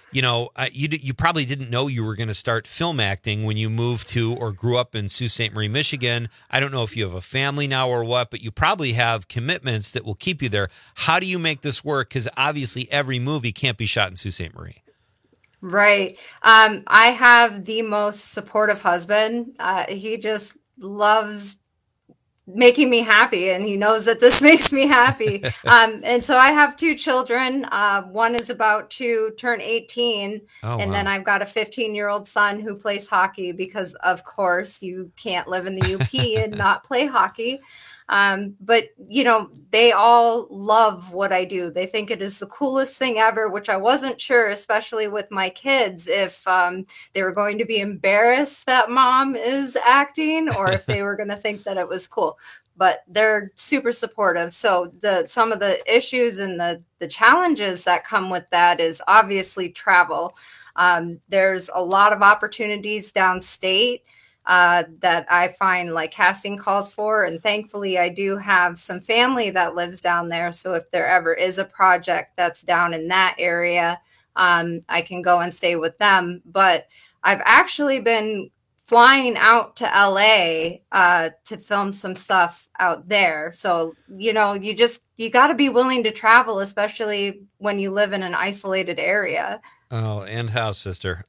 you probably didn't know you were going to start film acting when you moved to or grew up in Sault Ste. Marie, Michigan. I don't know if you have a family now or what, but you probably have commitments that will keep you there. How do you make this work? Because obviously every movie can't be shot in Sault Ste. Marie. Right. I have the most supportive husband. He just loves making me happy, and he knows that this makes me happy. And so I have 2 children. One is about to turn 18, and then I've got a 15-year-old son who plays hockey because, of course, you can't live in the UP and not play hockey. But, they all love what I do. They think it is the coolest thing ever, which I wasn't sure, especially with my kids, if they were going to be embarrassed that mom is acting or if they were going to think that it was cool. But they're super supportive. So some of the issues and the challenges that come with that is obviously travel. There's a lot of opportunities downstate that I find like casting calls for. And thankfully, I do have some family that lives down there. So if there ever is a project that's down in that area, I can go and stay with them. But I've actually been flying out to LA to film some stuff out there. So, you got to be willing to travel, especially when you live in an isolated area. Oh, and how, sister?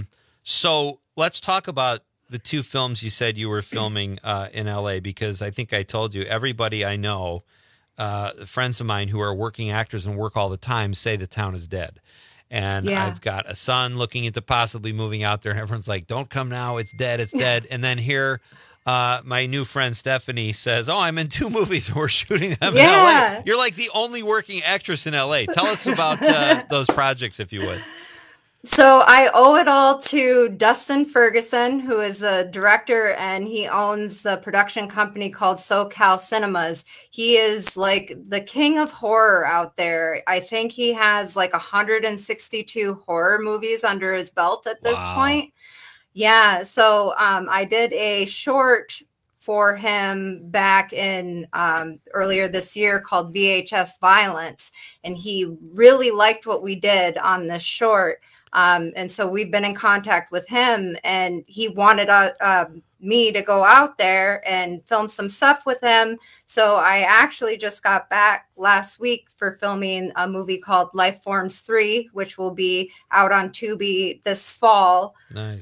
So let's talk about the 2 films you said you were filming in LA, because I think I told you, everybody I know, friends of mine who are working actors and work all the time, say the town is dead. And I've got a son looking into possibly moving out there, and everyone's like, don't come now, it's dead, it's dead. And then here, my new friend Stephanie says, I'm in 2 movies, we're shooting them in LA. You're like the only working actress in LA. Tell us about those projects, if you would. So I owe it all to Dustin Ferguson, who is a director, and he owns the production company called SoCal Cinemas. He is like the king of horror out there. I think he has like 162 horror movies under his belt at this point. Yeah. So I did a short for him back in earlier this year called VHS Violence, and he really liked what we did on this short. And so we've been in contact with him, and he wanted me to go out there and film some stuff with him. So I actually just got back last week for filming a movie called Life Forms 3, which will be out on Tubi this fall. Nice.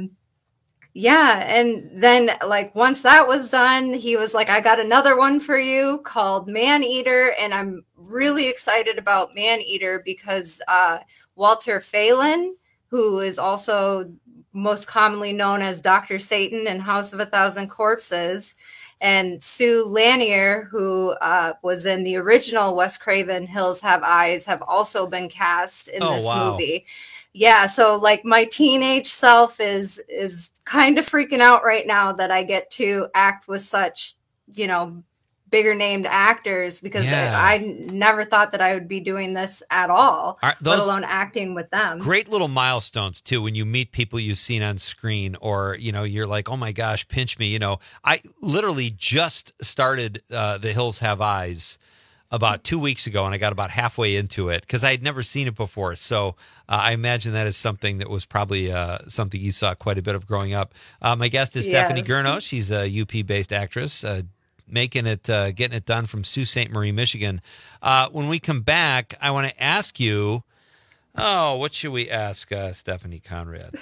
Yeah. And then once that was done, he was like, I got another one for you called Man Eater. And I'm really excited about Man Eater because Walter Phelan, who is also most commonly known as Dr. Satan in House of a Thousand Corpses, and Sue Lanier, who was in the original Wes Craven Hills Have Eyes, have also been cast in this movie. Yeah, so my teenage self is kind of freaking out right now that I get to act with such, bigger named actors, because I never thought that I would be doing this at all, let alone acting with them. Great little milestones too, when you meet people you've seen on screen, or you're like, oh my gosh, pinch me. I literally just started The Hills Have Eyes about 2 weeks ago, and I got about halfway into it because I had never seen it before. So I imagine that is something that was probably something you saw quite a bit of growing up. My guest is Stephanie Gurno. She's a UP-based actress, getting it done from Sault Ste. Marie, Michigan. When we come back, I want to ask you, what should we ask Stephanie Conrad?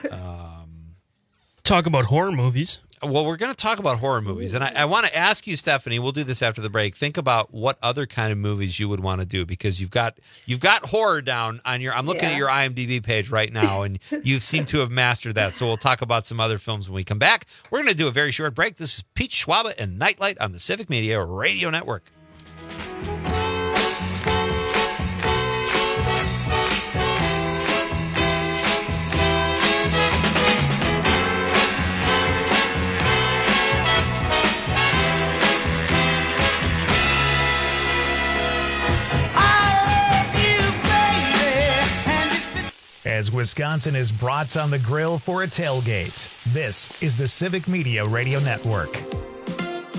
Talk about horror movies. Well, we're going to talk about horror movies, and I want to ask you, Stephanie, we'll do this after the break, think about what other kind of movies you would want to do, because you've got horror down on your, I'm looking at your IMDb page right now, and you seem to have mastered that, so we'll talk about some other films when we come back. We're going to do a very short break. This is Pete Schwaba and Nightlight on the Civic Media Radio Network. As Wisconsin is brats on the grill for a tailgate, this is the Civic Media Radio Network.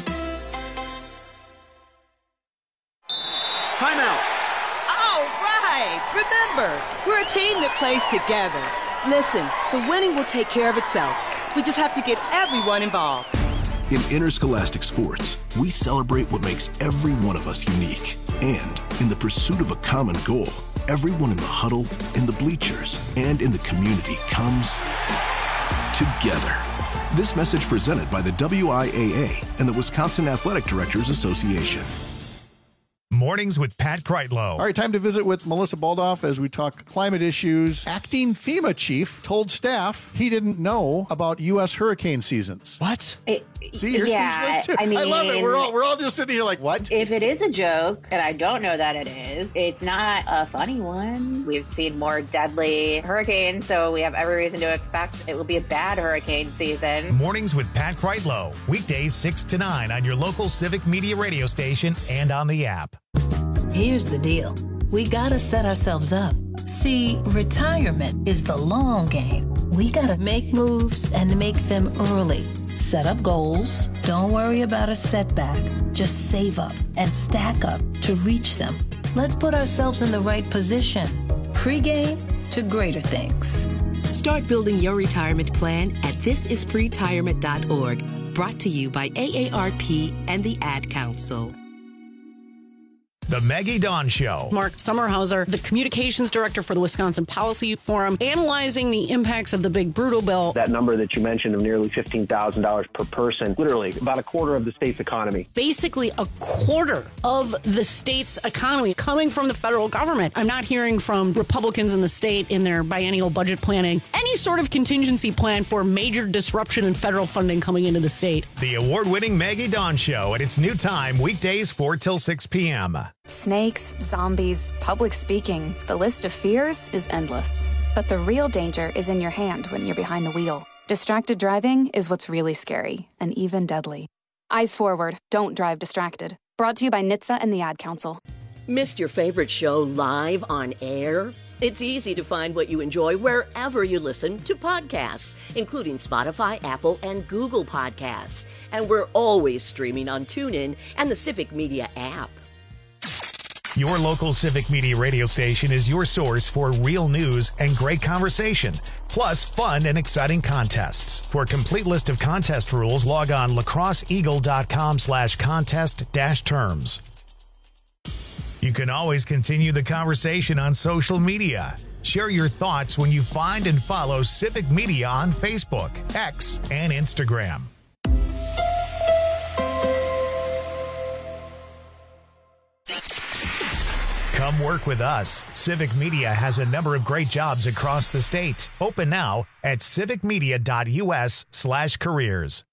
Timeout. All right. right. Remember, we're a team that plays together. Listen, the winning will take care of itself. We just have to get everyone involved. In interscholastic sports, we celebrate what makes every one of us unique. And in the pursuit of a common goal, everyone in the huddle, in the bleachers, and in the community comes together. This message presented by the WIAA and the Wisconsin Athletic Directors Association. Mornings with Pat Kreitlow. All right, time to visit with Melissa Baldoff as we talk climate issues. Acting FEMA chief told staff he didn't know about U.S. hurricane seasons. What? See, you're speechless too. I mean, I love it. We're all just sitting here like, what? If it is a joke, and I don't know that it is, it's not a funny one. We've seen more deadly hurricanes, so we have every reason to expect it will be a bad hurricane season. Mornings with Pat Kreitlow. Weekdays 6 to 9 on your local Civic Media radio station and on the app. Here's the deal. We gotta set ourselves up. See, retirement is the long game. We gotta make moves and make them early. Set up goals. Don't worry about a setback. Just save up and stack up to reach them. Let's put ourselves in the right position. Pre-game to greater things. Start building your retirement plan at thisispretirement.org. Brought to you by AARP and the Ad Council. The Maggie Dawn Show. Mark Sommerhauser, the communications director for the Wisconsin Policy Forum, analyzing the impacts of the big brutal bill. That number that you mentioned of nearly $15,000 per person, literally about a quarter of the state's economy. Basically a quarter of the state's economy coming from the federal government. I'm not hearing from Republicans in the state in their biennial budget planning any sort of contingency plan for major disruption in federal funding coming into the state. The award-winning Maggie Dawn Show at its new time, weekdays 4 till 6 p.m. Snakes, zombies, public speaking. The list of fears is endless. But the real danger is in your hand when you're behind the wheel. Distracted driving is what's really scary and even deadly. Eyes forward. Don't drive distracted. Brought to you by NHTSA and the Ad Council. Missed your favorite show live on air? It's easy to find what you enjoy wherever you listen to podcasts, including Spotify, Apple, and Google Podcasts. And we're always streaming on TuneIn and the Civic Media app. Your local Civic Media radio station is your source for real news and great conversation, plus fun and exciting contests. For a complete list of contest rules, log on lacrosseeagle.com/contest-terms. You can always continue the conversation on social media. Share your thoughts when you find and follow Civic Media on Facebook, X, and Instagram. Come work with us. Civic Media has a number of great jobs across the state. Open now at civicmedia.us/careers.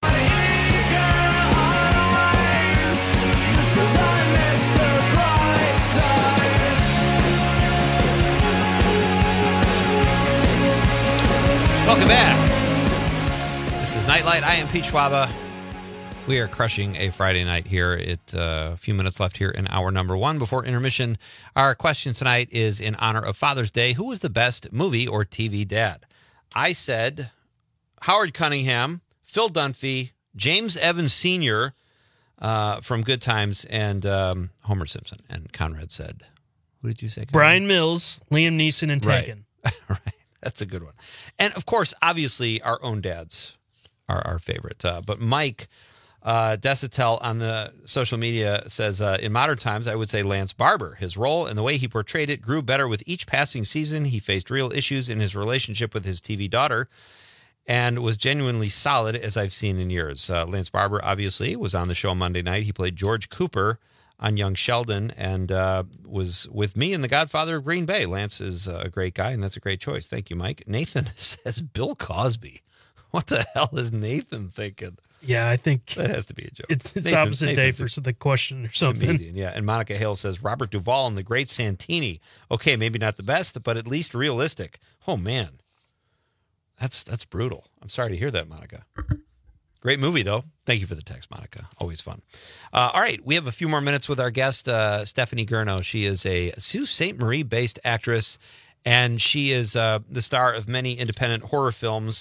Welcome back. This is Nightlight. I am Pete Schwaba. We are crushing a Friday night here. A few minutes left here in hour number one before intermission. Our question tonight is in honor of Father's Day. Who was the best movie or TV dad? I said Howard Cunningham, Phil Dunphy, James Evans Sr. From Good Times, and Homer Simpson. And Conrad said, who did you say? Conrad? Brian Mills, Liam Neeson, and Taken. Right. That's a good one. And, of course, obviously, our own dads are our favorite. But Mike Desitel on the social media says, in modern times, I would say Lance Barber. His role and the way he portrayed it grew better with each passing season. He faced real issues in his relationship with his TV daughter and was genuinely solid, as I've seen in years. Lance Barber, obviously, was on the show Monday night. He played George Cooper on Young Sheldon and was with me in The Godfather of Green Bay. Lance is a great guy, and that's a great choice. Thank you, Mike. Nathan says Bill Cosby. What the hell is Nathan thinking? Yeah, I think that has to be a joke. It's opposite day for the question or something. Comedian, yeah. And Monica Hale says Robert Duvall and the Great Santini. Okay, maybe not the best, but at least realistic. Oh man, that's brutal. I'm sorry to hear that, Monica. Great movie though. Thank you for the text, Monica. Always fun. All right, we have a few more minutes with our guest, Stephanie Gurno. She is a Sault Ste. Marie-based actress, and she is the star of many independent horror films.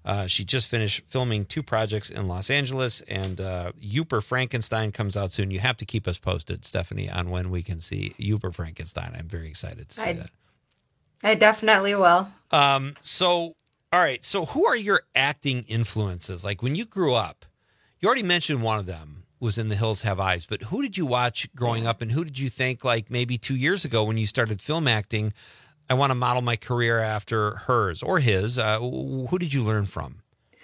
She just finished filming 2 projects in Los Angeles, and Uper Frankenstein comes out soon. You have to keep us posted, Stephanie, on when we can see Uper Frankenstein. I'm very excited to see that. I definitely will. So, all right. So who are your acting influences? Like when you grew up, you already mentioned one of them was In the Hills Have Eyes, but who did you watch growing up, and who did you think, like maybe 2 years ago when you started film acting, I want to model my career after hers or his? Who did you learn from?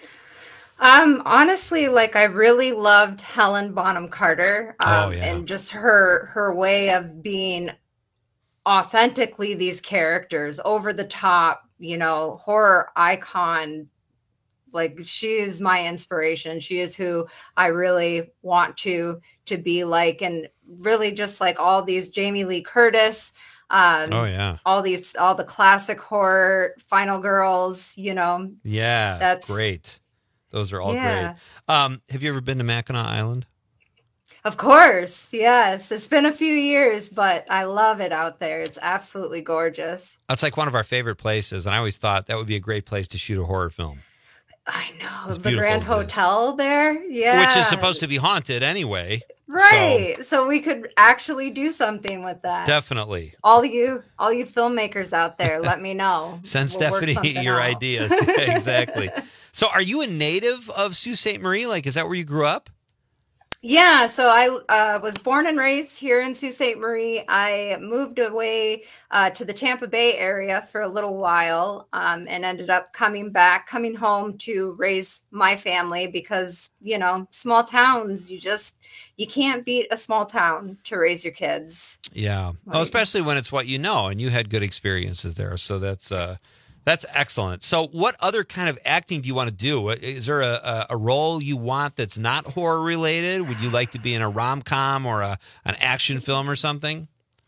Honestly, like I really loved Helen Bonham Carter, and just her way of being authentically these characters, over the top, horror icon. Like she is my inspiration. She is who I really want to be like, and really just like all these Jamie Lee Curtis. All the classic horror, Final Girls. Yeah, that's great. Those are all great. Have you ever been to Mackinac Island? Of course, yes. It's been a few years, but I love it out there. It's absolutely gorgeous. It's like one of our favorite places, and I always thought that would be a great place to shoot a horror film. I know. The Grand Hotel there. Yeah. Which is supposed to be haunted anyway. Right. So we could actually do something with that. Definitely. All you filmmakers out there, let me know. Send Stephanie your ideas. Exactly. So are you a native of Sault Ste. Marie? Like, is that where you grew up? Yeah, so I was born and raised here in Sault Ste. Marie. I moved away to the Tampa Bay area for a little while, and ended up coming home to raise my family because, small towns, you can't beat a small town to raise your kids. Yeah. Well, especially when it's what you know, and you had good experiences there. So that's excellent. So what other kind of acting do you want to do? Is there a role you want that's not horror related? Would you like to be in a rom-com or an action film or something?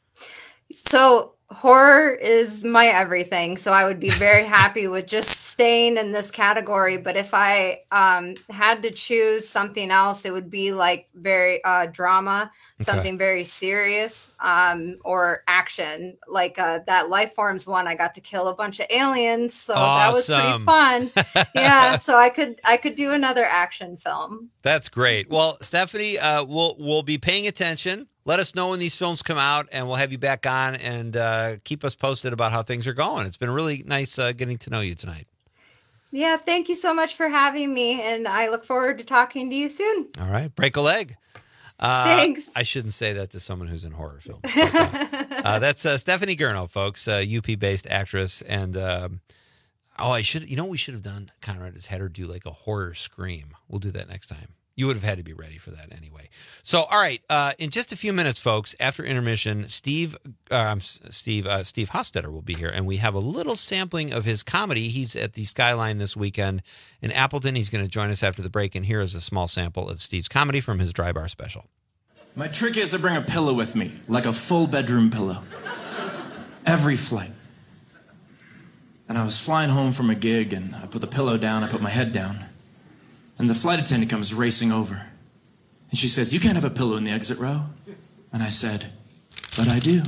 So horror is my everything. So I would be very happy with just staying in this category. But if I had to choose something else, it would be like very drama, something very serious, or action. Like that Life Forms one, I got to kill a bunch of aliens. So that was pretty fun. Yeah. So I could do another action film. That's great. Well, Stephanie, we'll be paying attention. Let us know when these films come out, and we'll have you back on and keep us posted about how things are going. It's been really nice getting to know you tonight. Yeah, thank you so much for having me, and I look forward to talking to you soon. All right, break a leg. Thanks. I shouldn't say that to someone who's in horror films. That's Stephanie Gurno, folks, UP-based actress, and we should have done, Conrad, is had her do like a horror scream. We'll do that next time. You would have had to be ready for that anyway. So, all right, in just a few minutes, folks, after intermission, Steve Hofstetter will be here, and we have a little sampling of his comedy. He's at the Skyline this weekend in Appleton. He's going to join us after the break, and here is a small sample of Steve's comedy from his Dry Bar special. My trick is to bring a pillow with me, like a full bedroom pillow. Every flight. And I was flying home from a gig, and I put the pillow down, I put my head down. And the flight attendant comes racing over. And she says, "You can't have a pillow in the exit row." And I said, "But I do.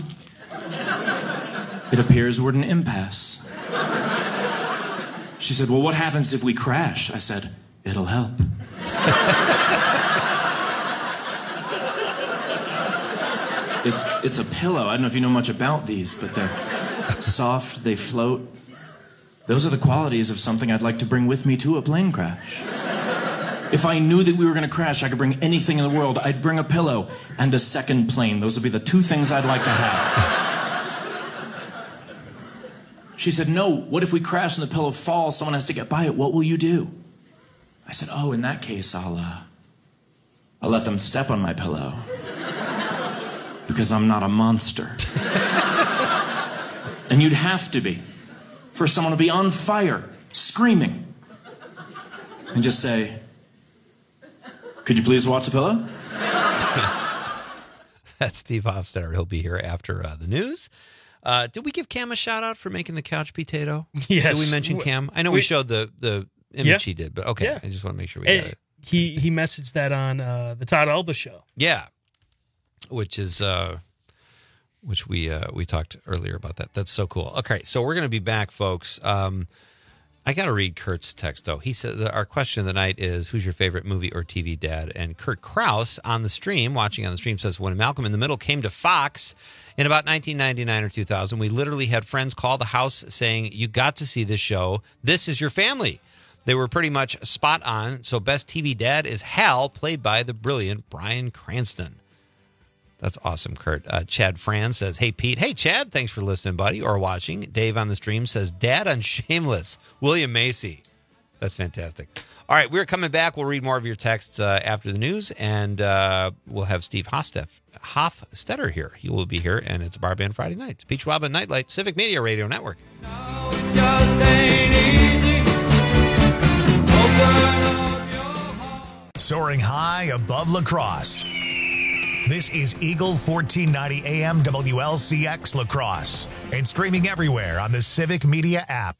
It appears we're at an impasse." She said, "Well, what happens if we crash?" I said, "It'll help." It's a pillow. I don't know if you know much about these, but they're soft, they float. Those are the qualities of something I'd like to bring with me to a plane crash. If I knew that we were going to crash, I could bring anything in the world. I'd bring a pillow and a second plane. Those would be the two things I'd like to have. She said, "No, what if we crash and the pillow falls? Someone has to get by it. What will you do?" I said, "Oh, in that case, I'll let them step on my pillow. Because I'm not a monster." And you'd have to be. For someone to be on fire, screaming, and just say, "Could you please watch the pillow?" That's Steve Hofstetter. He'll be here after the news. Did we give Cam a shout out for making the couch potato? Yes. Did we mention Cam? I know we showed the image he did, but okay. Yeah. I just want to make sure we got it. He messaged that on the Todd Alba show. Yeah. Which is which we talked earlier about that. That's so cool. Okay, so we're going to be back, folks. I got to read Kurt's text, though. He says, our question of the night is, who's your favorite movie or TV dad? And Kurt Krause on the stream, watching on the stream, says, when Malcolm in the Middle came to Fox in about 1999 or 2000, we literally had friends call the house saying, you got to see this show. This is your family. They were pretty much spot on. So best TV dad is Hal, played by the brilliant Bryan Cranston. That's awesome, Kurt. Chad Fran says, hey, Pete. Hey, Chad. Thanks for listening, buddy, or watching. Dave on the stream says, Dad on Shameless. William Macy. That's fantastic. All right, we're coming back. We'll read more of your texts after the news, and we'll have Steve Hofstetter here. He will be here, and it's Bar Band Friday night. It's Peach Bob and Nightlight, Civic Media Radio Network. Soaring high above La Crosse. This is Eagle 1490 AM WLCX La Crosse and streaming everywhere on the Civic Media app.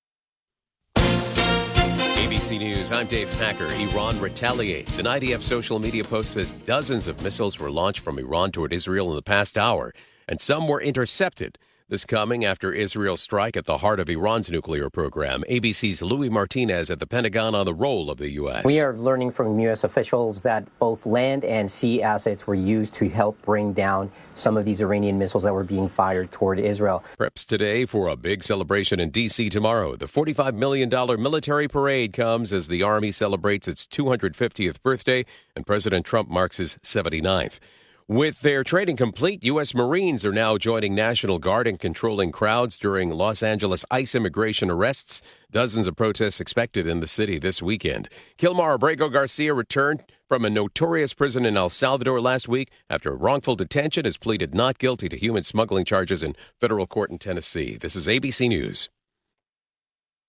ABC News, I'm Dave Packer. Iran retaliates. An IDF social media post says dozens of missiles were launched from Iran toward Israel in the past hour, and some were intercepted. This coming after Israel's strike at the heart of Iran's nuclear program. ABC's Louis Martinez at the Pentagon on the role of the U.S. We are learning from U.S. officials that both land and sea assets were used to help bring down some of these Iranian missiles that were being fired toward Israel. Preps today for a big celebration in D.C. tomorrow. The $45 million military parade comes as the Army celebrates its 250th birthday and President Trump marks his 79th. With their training complete, U.S. Marines are now joining National Guard in controlling crowds during Los Angeles ICE immigration arrests. Dozens of protests expected in the city this weekend. Kilmar Abrego Garcia returned from a notorious prison in El Salvador last week after wrongful detention has pleaded not guilty to human smuggling charges in federal court in Tennessee. This is ABC News.